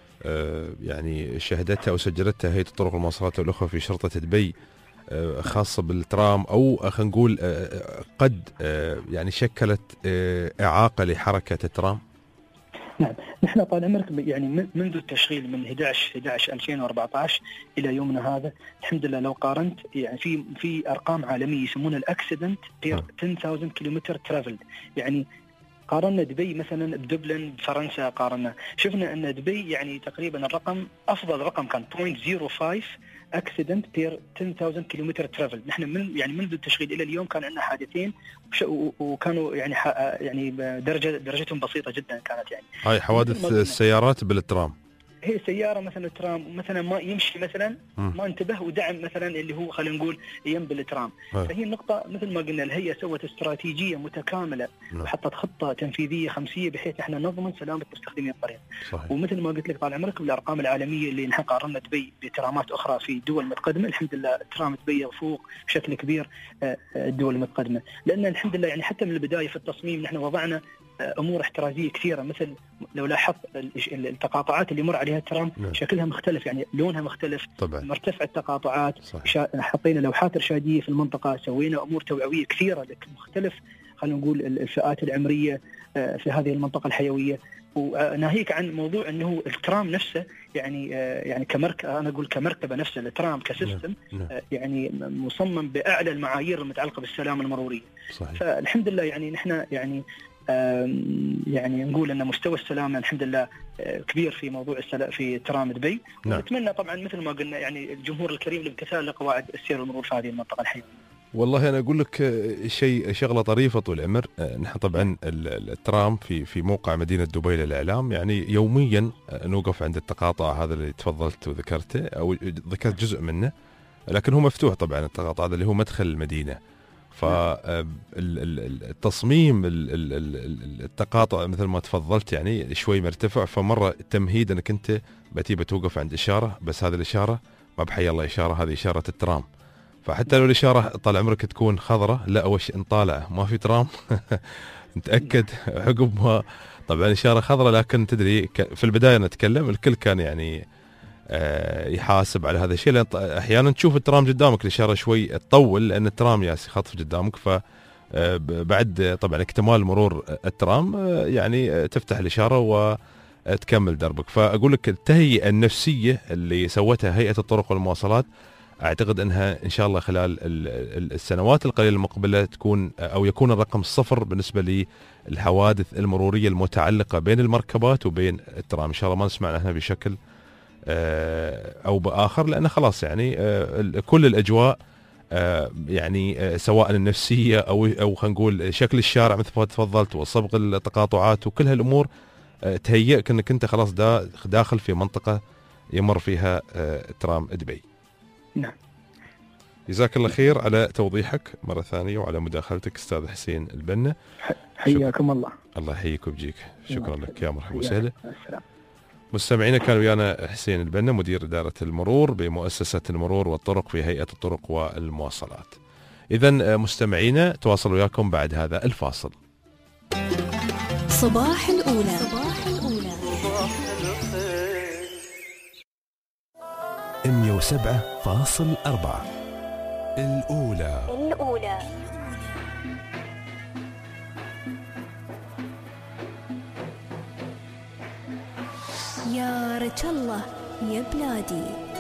يعني شهدتها أو سجلتها هيئة الطرق والمواصلات والأخوة في شرطة دبي خاصة بالترام، أو خلينا نقول قد يعني شكلت إعاقة لحركة الترام؟ نعم، نحن طال عمرك يعني منذ التشغيل من 11/11/2014 إلى يومنا هذا الحمد لله لو قارنت يعني في أرقام عالمية يسمونها الأكسيدنت بير 10,000 كيلومتر ترافلد. يعني قارنا دبي مثلا بدبلن بفرنسا، قارنا شفنا أن دبي يعني تقريبا الرقم أفضل رقم كان 0.05 اكسيدنت بير 10,000 كيلومتر ترافل. نحن منذ التشغيل الى اليوم كان عندنا حادثين وكانوا يعني درجتهم بسيطه جدا كانت. يعني هاي حوادث السيارات بالترام، هي سياره مثلا الترام مثلا ما يمشي مثلا ما انتبه ودعم مثلا اللي هو خلينا نقول يم بالترام. فهي النقطه مثل ما قلنا الهيئه سوت استراتيجيه متكامله وحطت خطه تنفيذيه خمسيه بحيث احنا نضمن سلامه مستخدمي الطريق. صحيح. ومثل ما قلت لك طال عمرك بالارقام العالميه اللي نحن قارنا دبي بترامات اخرى في دول متقدمه، الحمد لله ترام دبي يفوق بشكل كبير الدول المتقدمه، لان الحمد لله يعني حتى من البدايه في التصميم نحن وضعنا امور احترازيه كثيره. مثل لو لاحظت التقاطعات اللي مر عليها الترام شكلها مختلف، يعني لونها مختلف طبعا. مرتفع التقاطعات، حطينا لوحات ارشاديه في المنطقه، سوينا امور توعويه كثيره لمختلف خلينا نقول الفئات العمريه في هذه المنطقه الحيويه. وناهيك عن موضوع انه الترام نفسه يعني كمركبه، انا اقول كمركبه نفسه الترام كسيستم يعني مصمم باعلى المعايير المتعلقه بالسلامه المروريه. صحيح. فالحمد لله يعني نحن يعني نقول ان مستوى السلامه الحمد لله كبير في موضوع في ترام دبي. ونتمنى طبعا مثل ما قلنا يعني الجمهور الكريم الامتثال لقواعد السير والمرور في هذه المنطقه الحيويه. والله انا اقول لك شغله طريفه طول العمر. نحن طبعا الترام في موقع مدينه دبي للاعلام يعني يوميا نوقف عند التقاطع هذا اللي تفضلت وذكرته او ذكرت جزء منه، لكن هو مفتوح طبعا التقاطع هذا اللي هو مدخل المدينه. فالتصميم التقاطع مثل ما تفضلت يعني شوي مرتفع، فمره تمهيد انك انت بتوقف عند اشاره، بس هذه الاشاره ما بحي الله اشاره، هذه اشاره الترام. فحتى لو الاشاره طال عمرك تكون خضراء لا وش نطالع ما في ترام نتاكد عقب ما طبعا اشاره خضراء. لكن تدري في البدايه نتكلم الكل كان يعني يحاسب على هذا الشيء، لأن احيانا تشوف الترام قدامك الاشاره شوي تطول لان الترام ياس يخطف قدامك، فبعد طبعا اكتمال مرور الترام يعني تفتح الاشاره وتكمل دربك. فاقول لك التهيئه النفسيه اللي سوتها هيئه الطرق والمواصلات أعتقد أنها إن شاء الله خلال السنوات القليلة المقبلة تكون أو يكون الرقم 0 بالنسبة للحوادث المرورية المتعلقة بين المركبات وبين الترام. إن شاء الله ما نسمع عنها بشكل أو بآخر، لأن خلاص يعني كل الأجواء يعني سواء النفسية أو خلينا نقول شكل الشارع مثل ما تفضلت وصبغ التقاطعات وكل هالأمور تهيئك أنك أنت خلاص داخل في منطقة يمر فيها ترام دبي. نعم. جزاك الله خير على توضيحك مرة ثانية وعلى مداخلتك أستاذ حسين البنا. حياكم الله. الله يحييك ويبجيك. شكرا لك يا مرحبا وسهلا. مستمعينا كان ويانا حسين البنا مدير إدارة المرور بمؤسسة المرور والطرق في هيئة الطرق والمواصلات. إذن مستمعينا تواصل وياكم بعد هذا الفاصل. صباح الأولى. 107.4 الأولى. يا رجل الله يا بلادي.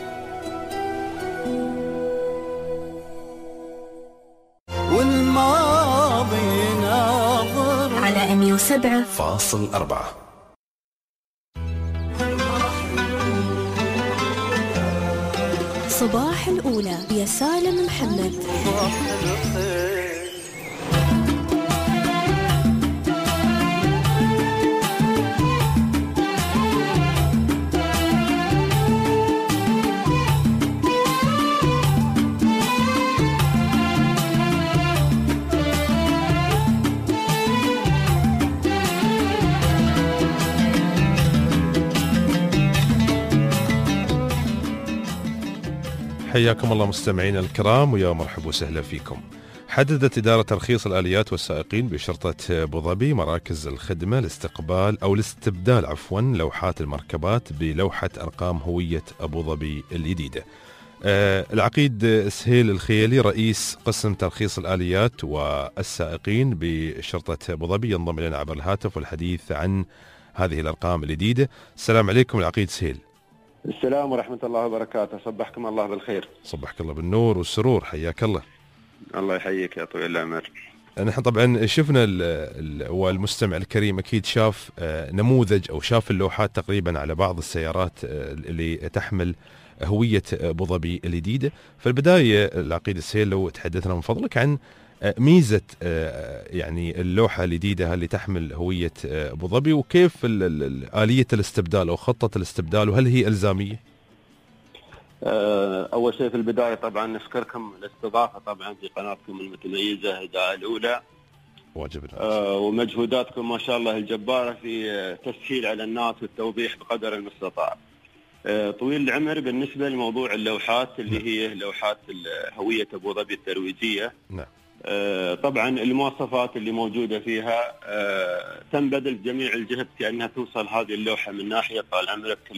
والماضي ناظر على 107.4. صباح الأولى يا سالم محمد. حياكم الله مستمعينا الكرام ويا مرحبا وسهلا فيكم. حددت إدارة ترخيص الآليات والسائقين بشرطة أبو ظبي مراكز الخدمة لاستبدال لوحات المركبات بلوحة أرقام هوية أبو ظبي الجديدة. العقيد سهيل الخيلي رئيس قسم ترخيص الآليات والسائقين بشرطة أبو ظبي ينضم إلينا عبر الهاتف والحديث عن هذه الأرقام الجديدة. السلام عليكم العقيد سهيل. السلام ورحمة الله وبركاته. صبحكم الله بالخير. صبحك الله بالنور والسرور. حياك الله. الله يحييك يا طويل العمر. نحن طبعا شفنا والمستمع الكريم أكيد شاف نموذج أو شاف اللوحات تقريبا على بعض السيارات اللي تحمل هوية أبو ظبي الجديدة. في البداية العقيد السهيل لو تحدثنا من فضلك عن ميزة يعني اللوحة الجديدة اللي تحمل هوية أبو ظبي وكيف آلية الاستبدال أو خطة الاستبدال وهل هي إلزامية؟ أول شيء في البداية طبعا نشكركم الاستضافة طبعا في قناتكم المتميزة إذاعة الأولى ومجهوداتكم ما شاء الله الجبارة في تسهيل على الناس والتوضيح بقدر المستطاع. طويل العمر بالنسبة لموضوع اللوحات اللي هي لوحات هوية أبو ظبي الترويجية. نعم. طبعا المواصفات اللي موجودة فيها تم بذل جميع الجهد في أنها توصل هذه اللوحة من ناحية طال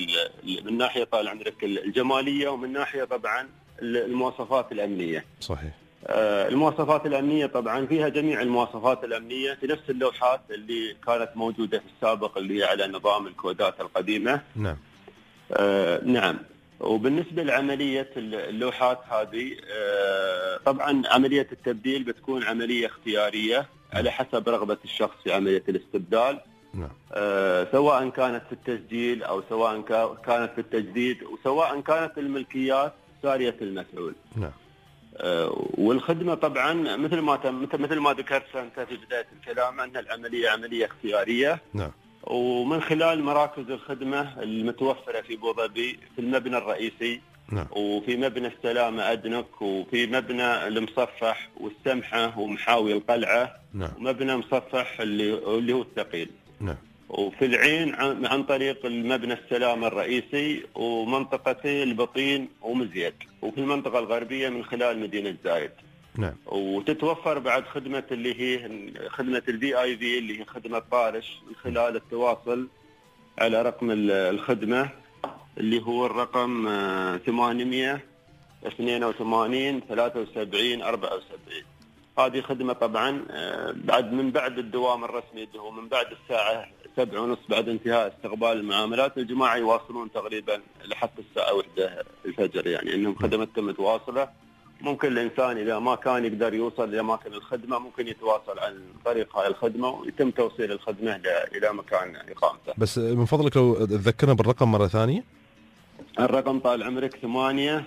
عمرك الجمالية ومن ناحية طبعا المواصفات الأمنية. صحيح. المواصفات الأمنية طبعا فيها جميع المواصفات الأمنية في نفس اللوحات اللي كانت موجودة في السابق اللي هي على نظام الكودات القديمة. نعم. نعم. وبالنسبة لعملية اللوحات هذه طبعا عملية التبديل بتكون عملية اختيارية على حسب رغبة الشخص في عملية الاستبدال. نعم. سواء كانت في التسجيل أو سواء كانت في التجديد وسواء كانت الملكيات سارية المفعول. نعم. والخدمة طبعا مثل ما ذكرت أنت في بداية الكلام أن العملية عملية اختيارية. نعم. ومن خلال مراكز الخدمة المتوفرة في أبو ظبي في المبنى الرئيسي. نعم. وفي مبنى السلامة أدنك وفي مبنى المصفح والسمحة ومحاوي القلعة. نعم. ومبنى مصفح اللي هو الثقيل. نعم. وفي العين عن طريق المبنى السلامة الرئيسي ومنطقتي البطين ومزيد وفي المنطقة الغربية من خلال مدينة زايد. نعم. وتتوفر بعد خدمة اللي هي خدمة الVIV اللي هي خدمة طارش من خلال التواصل على رقم الخدمة اللي هو الرقم 882 73 74. هذه خدمة طبعا بعد الدوام الرسمي اللي هو من بعد الساعة 7:30 بعد انتهاء استقبال المعاملات، الجماعة يواصلون تقريبا لحتى الساعة 1 الفجر، يعني انهم خدمتهم متواصلة. ممكن الانسان اذا ما كان يقدر يوصل لاماكن الخدمة ممكن يتواصل عن طريق هاي الخدمة ويتم توصيل الخدمة الى مكان اقامته. بس من فضلك لو تذكرنا بالرقم مرة ثانية. الرقم طال عمرك 800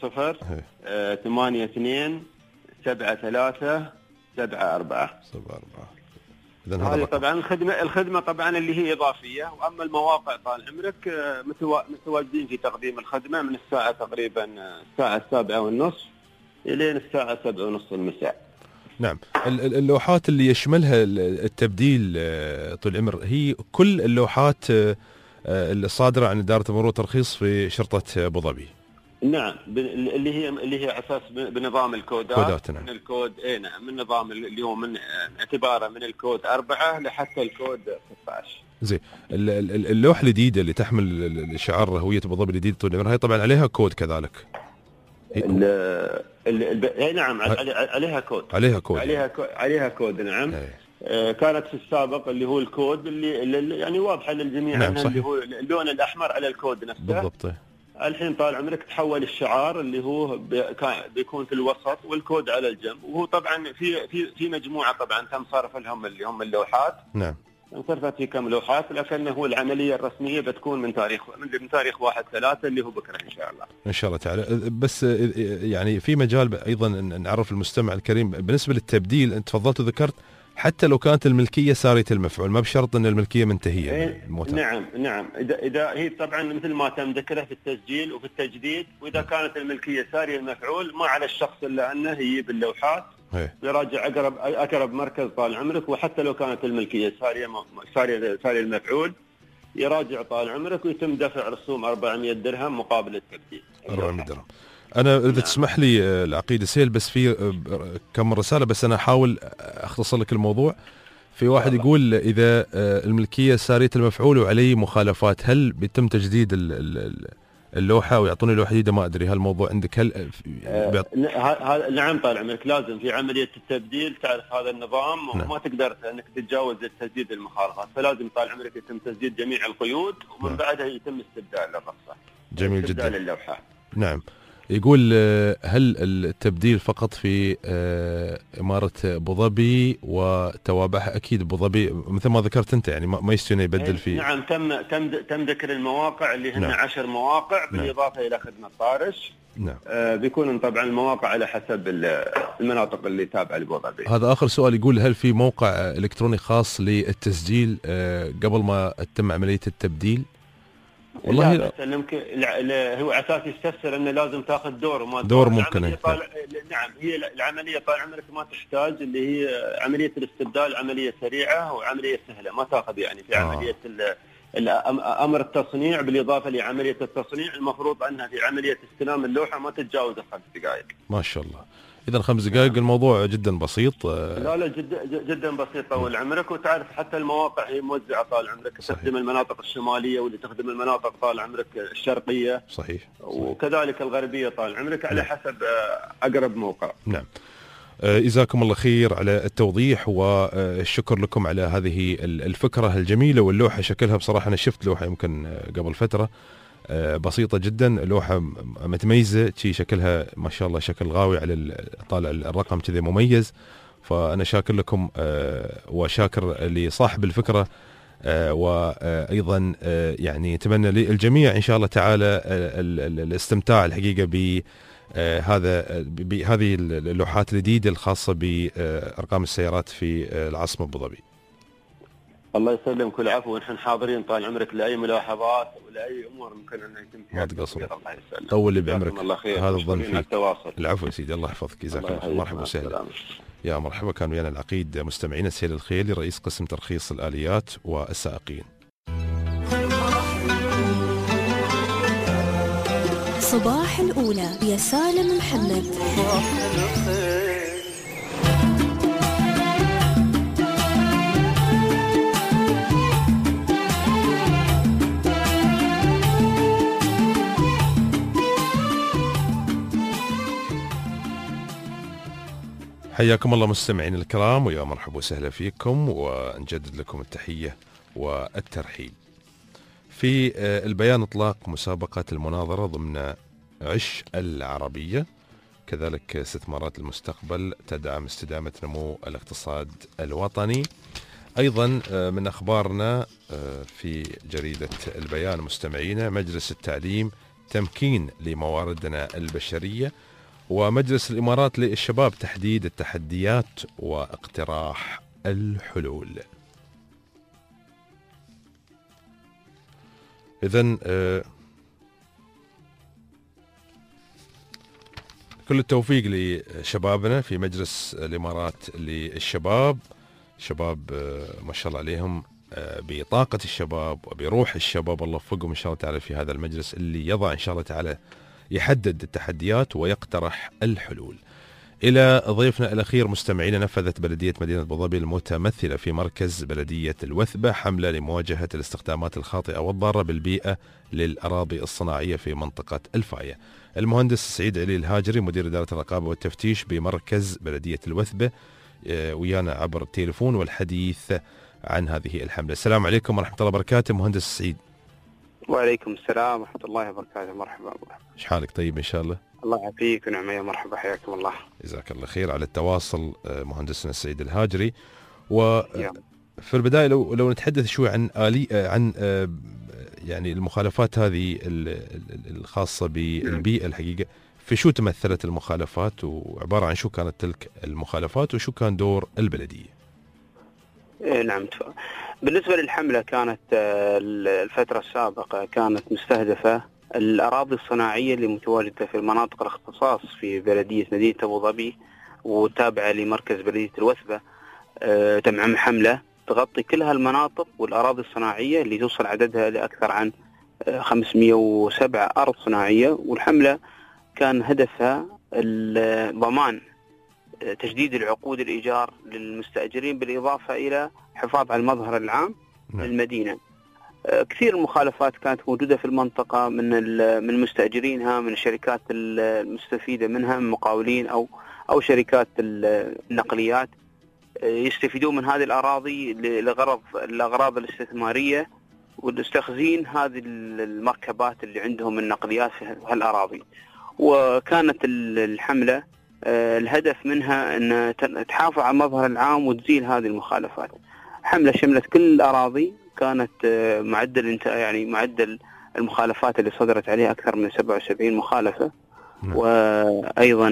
82 73 74. هذه طبعا الخدمة طبعا اللي هي إضافية. وأما المواقع طال عمرك متواجدين في تقديم الخدمة من الساعة تقريبا الساعة 7:30 إلى الساعة 7:30 المساء. نعم. اللوحات اللي يشملها التبديل طول العمر هي كل اللوحات الصادرة عن إدارة المرور والترخيص في شرطة أبو ظبي. نعم، اللي هي اساس بنظام الكودات. نعم. من الكود نعم، من نظام اللي هو من اعتباره من الكود 4 لحتى الكود 16. زين. اللوحه الجديده اللي تحمل شعار هويه ابو ظبي الجديد طول العمر هي طبعا عليها كود كذلك. نعم عليها كود. عليها كود نعم. كانت في السابق اللي هو الكود اللي يعني واضحه للجميع. نعم اللي هو اللون الاحمر على الكود نفسه. بالضبط. الحين طال عمرك تحول الشعار اللي هو بيكون في الوسط والكود على الجنب. وهو طبعا في مجموعه طبعا تم صرف لهم اللي هم اللوحات. نعم. انصرفت في كم لوحات، لكنه العمليه الرسميه بتكون من تاريخ 1/3 اللي هو بكره ان شاء الله. ان شاء الله تعالى. بس يعني في مجال ايضا نعرف المستمع الكريم بالنسبه للتبديل. انت تفضلت وذكرت حتى لو كانت الملكيه ساريه المفعول، ما بشرط ان الملكيه منتهيه. نعم. اذا هي طبعا مثل ما تم ذكره في التسجيل وفي التجديد، واذا كانت الملكيه ساريه المفعول ما على الشخص الا انه يجيب اللوحات ويراجع اقرب مركز طال عمرك. وحتى لو كانت الملكيه ساريه المفعول يراجع طال عمرك ويتم دفع رسوم 400 درهم مقابل التبديل. 400 درهم. أنا إذا تسمح لي العقيد سهيل بس في كم رسالة، بس أنا أحاول أختصر لك الموضوع. في واحد يقول إذا الملكية سارية المفعول وعليه مخالفات هل بيتم تجديد اللوحة ويعطوني لوحة جديدة؟ ما أدري هالموضوع عندك هل نعم طال عمرك لازم في عملية التبديل تعرف هذا النظام. نعم. وما تقدر أنك تتجاوز تسديد المخالفات، فلازم طال عمرك يتم تسديد جميع القيود ومن بعدها يتم استبدال الرخصة. جميل جدا. استبدال اللوحة. نعم. يقول هل التبديل فقط في إمارة أبو ظبي وتوابعها؟ أكيد أبو ظبي مثل ما ذكرت أنت يعني ما يستطيع يبدل فيه. نعم تم ذكر المواقع اللي هن نعم. 10 مواقع بالإضافة إلى خدمة طارش. نعم. بيكون طبعا المواقع على حسب المناطق اللي تابعة لأبو ظبي. هذا آخر سؤال. يقول هل في موقع إلكتروني خاص للتسجيل قبل ما تتم عملية التبديل؟ والله هو اساس يستفسر انه لازم تاخذ دور ممكن. نعم هي العمليه طال عمرك ما تحتاج اللي هي عمليه الاستبدال عمليه سريعه وعمليه سهله، ما تاخذ يعني في عمليه امر التصنيع بالاضافه لعمليه التصنيع المفروض انها في عمليه استلام اللوحه ما تتجاوز 5 دقائق. ما شاء الله. إذا 5 دقائق الموضوع جدا بسيط. لا جدا بسيط طول عمرك. وتعرف حتى المواقع هي موزعة طال عمرك. تخدم المناطق الشمالية واللي تخدم المناطق طال عمرك الشرقية. صحيح. وكذلك الغربية طال عمرك على حسب أقرب موقع. نعم. جزاكم الله خير على التوضيح والشكر لكم على هذه الفكرة الجميلة. واللوحة شكلها بصراحة أنا شفت لوحة يمكن قبل فترة بسيطة جدا، لوحة متميزة شي شكلها ما شاء الله شكل غاوي على طالع الرقم كذا مميز. فأنا شاكر لكم وشاكر لصاحب الفكرة وأيضا يعني أتمنى للجميع إن شاء الله تعالى الاستمتاع الحقيقة بهذه اللوحات الجديدة الخاصة بأرقام السيارات في العاصمة أبو ظبي. الله يسلمك والعفو. ونحن حاضرين طال عمرك لأي ملاحظات ولا أي أمور ممكن أن يتم فيها. ما تقصر. طول بعمرك. هذا الظن فيك. العفو يا سيدي. الله يحفظك. جزاك الله. مرحبا وسهلا. يا مرحبا. كان ويانا العقيد مستمعينا سهيل الخيلي رئيس قسم ترخيص الآليات والسائقين. صباح الأولى يا سالم محمد. حياكم الله مستمعين الكرام، ويا مرحبا وسهلا فيكم، ونجدد لكم التحية والترحيب. في البيان إطلاق مسابقة المناظرة ضمن عش العربية، كذلك استثمارات المستقبل تدعم استدامة نمو الاقتصاد الوطني. أيضا من أخبارنا في جريدة البيان مستمعينا، مجلس التعليم تمكين لمواردنا البشرية، ومجلس الإمارات للشباب تحديد التحديات واقتراح الحلول. إذن كل التوفيق لشبابنا في مجلس الإمارات للشباب، شباب ما شاء الله عليهم بطاقة الشباب وبروح الشباب، الله يوفقهم إن شاء الله تعالى في هذا المجلس اللي يضع إن شاء الله تعالى يحدد التحديات ويقترح الحلول. إلى ضيفنا الأخير مستمعين، نفذت بلدية مدينة أبو ظبي المتمثلة في مركز بلدية الوثبة حملة لمواجهة الاستخدامات الخاطئة والضارة بالبيئة للأراضي الصناعية في منطقة الفاية. المهندس سعيد علي الهاجري مدير إدارة الرقابة والتفتيش بمركز بلدية الوثبة ويانا عبر التليفون والحديث عن هذه الحملة. السلام عليكم ورحمة الله وبركاته مهندس سعيد. وعليكم السلام ورحمة الله وبركاته. مرحبا. ايش حالك؟ طيب إن شاء الله. الله يعافيك ونعمة، يا مرحبا، حياكم الله. جزاك الله خير على التواصل مهندسنا السعيد الهاجري. وفي البداية لو نتحدث شوي عن عن يعني المخالفات هذه الخاصة بالبيئة الحقيقة، في شو تمثلت المخالفات، وعبارة عن شو كانت تلك المخالفات، وشو كان دور البلدية؟ نعم، بالنسبة للحملة كانت الفترة السابقة كانت مستهدفة الأراضي الصناعية اللي متواجدة في المناطق الاختصاص في بلدية مدينة أبو ظبي وتابعة لمركز بلدية الوثبة. تم حملة تغطي كل هالمناطق والأراضي الصناعية اللي توصل عددها لأكثر عن 507 أرض صناعية. والحملة كان هدفها ضمان تجديد العقود الإيجار للمستأجرين بالإضافة إلى حفاظ على المظهر العام للمدينة. كثير المخالفات كانت موجودة في المنطقة من مستأجرينها، من الشركات المستفيدة منها، من مقاولين أو شركات النقليات يستفيدون من هذه الأراضي للأغراض الاستثمارية والاستخزين هذه المركبات اللي عندهم النقليات في هالأراضي. وكانت الحملة الهدف منها أن تحافظ على المظهر العام وتزيل هذه المخالفات. حملة شملت كل الأراضي، كانت معدل المخالفات اللي صدرت عليها أكثر من 77 مخالفة. وأيضا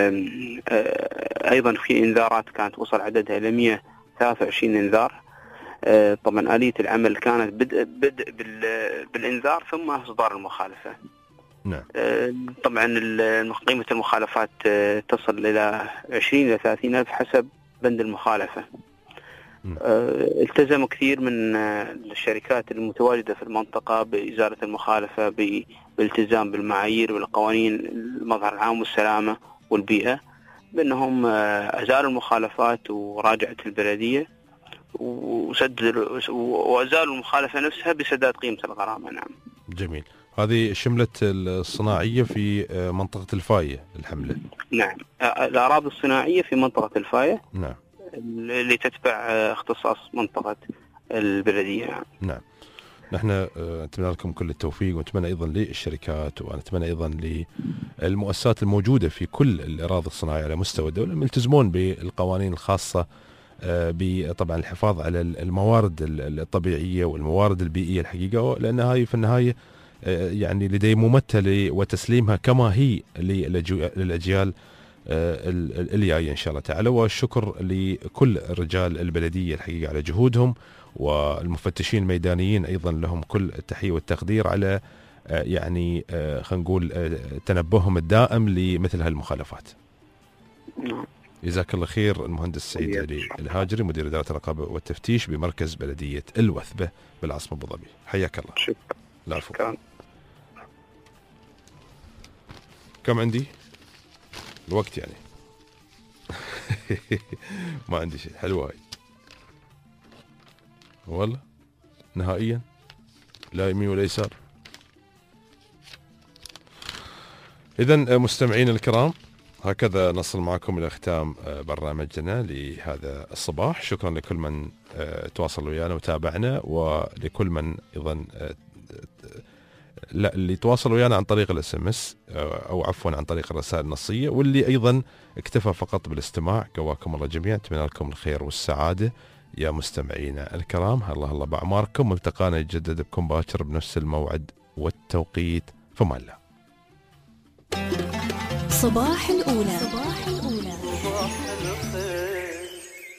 في إنذارات كانت وصل عددها إلى 123 إنذار. طبعا آلية العمل كانت بدء بالإنذار ثم إصدار المخالفة. نعم. طبعا قيمة المخالفات تصل إلى 20 إلى 30 ألف حسب بند المخالفة. التزم كثير من الشركات المتواجدة في المنطقة بإزالة المخالفة بالالتزام بالمعايير والقوانين المظهر العام والسلامة والبيئة، بأنهم أزالوا المخالفات وراجعت البلدية وأزالوا المخالفة نفسها بسداد قيمة الغرامة. نعم. جميل. هذه شملت الصناعية في منطقة الفاية الحملة. نعم، الأراضي الصناعية في منطقة الفاية. نعم. اللي تتبع اختصاص منطقة البلدية. نعم. نحن نتمنى لكم كل التوفيق، ونتمنى أيضا للشركات، ونتمنى أيضا للمؤسسات الموجودة في كل الأراضي الصناعية على مستوى الدولة يلتزمون بالقوانين الخاصة بطبعا الحفاظ على الموارد الطبيعية والموارد البيئية الحقيقة، لأن هاي في النهاية يعني لديمومتها وتسليمها كما هي للأجيال اللي جايه ان شاء الله تعالى. والشكر لكل رجال البلديه الحقيقه على جهودهم، والمفتشين الميدانيين ايضا لهم كل التحيه والتقدير على يعني خلينا نقول تنبههم الدائم لمثل هالمخالفات. جزاك الله خير المهندس سعيد علي الهاجري مدير اداره الرقابه والتفتيش بمركز بلديه الوثبه بالعاصمه ابو ظبي. حياك الله. شكرا. العفو. كم عندي الوقت يعني؟ ما عندي شيء. حلوة هاي والله نهائيا، لا يمين ولا يسار. إذن مستمعين الكرام، هكذا نصل معكم إلى ختام برنامجنا لهذا الصباح. شكرا لكل من تواصل ويانا وتابعنا، ولكل من أيضا اللي تواصلوا ويانا عن طريق الSMS أو عفوا عن طريق الرسائل النصية، واللي أيضا اكتفى فقط بالاستماع. قواكم الله جميعا، أتمنى لكم الخير والسعادة يا مستمعينا الكرام. الله بأعماركم. ملتقانا يتجدد بكم باكر بنفس الموعد والتوقيت. فما الله. صباح الأولى. صباح الخير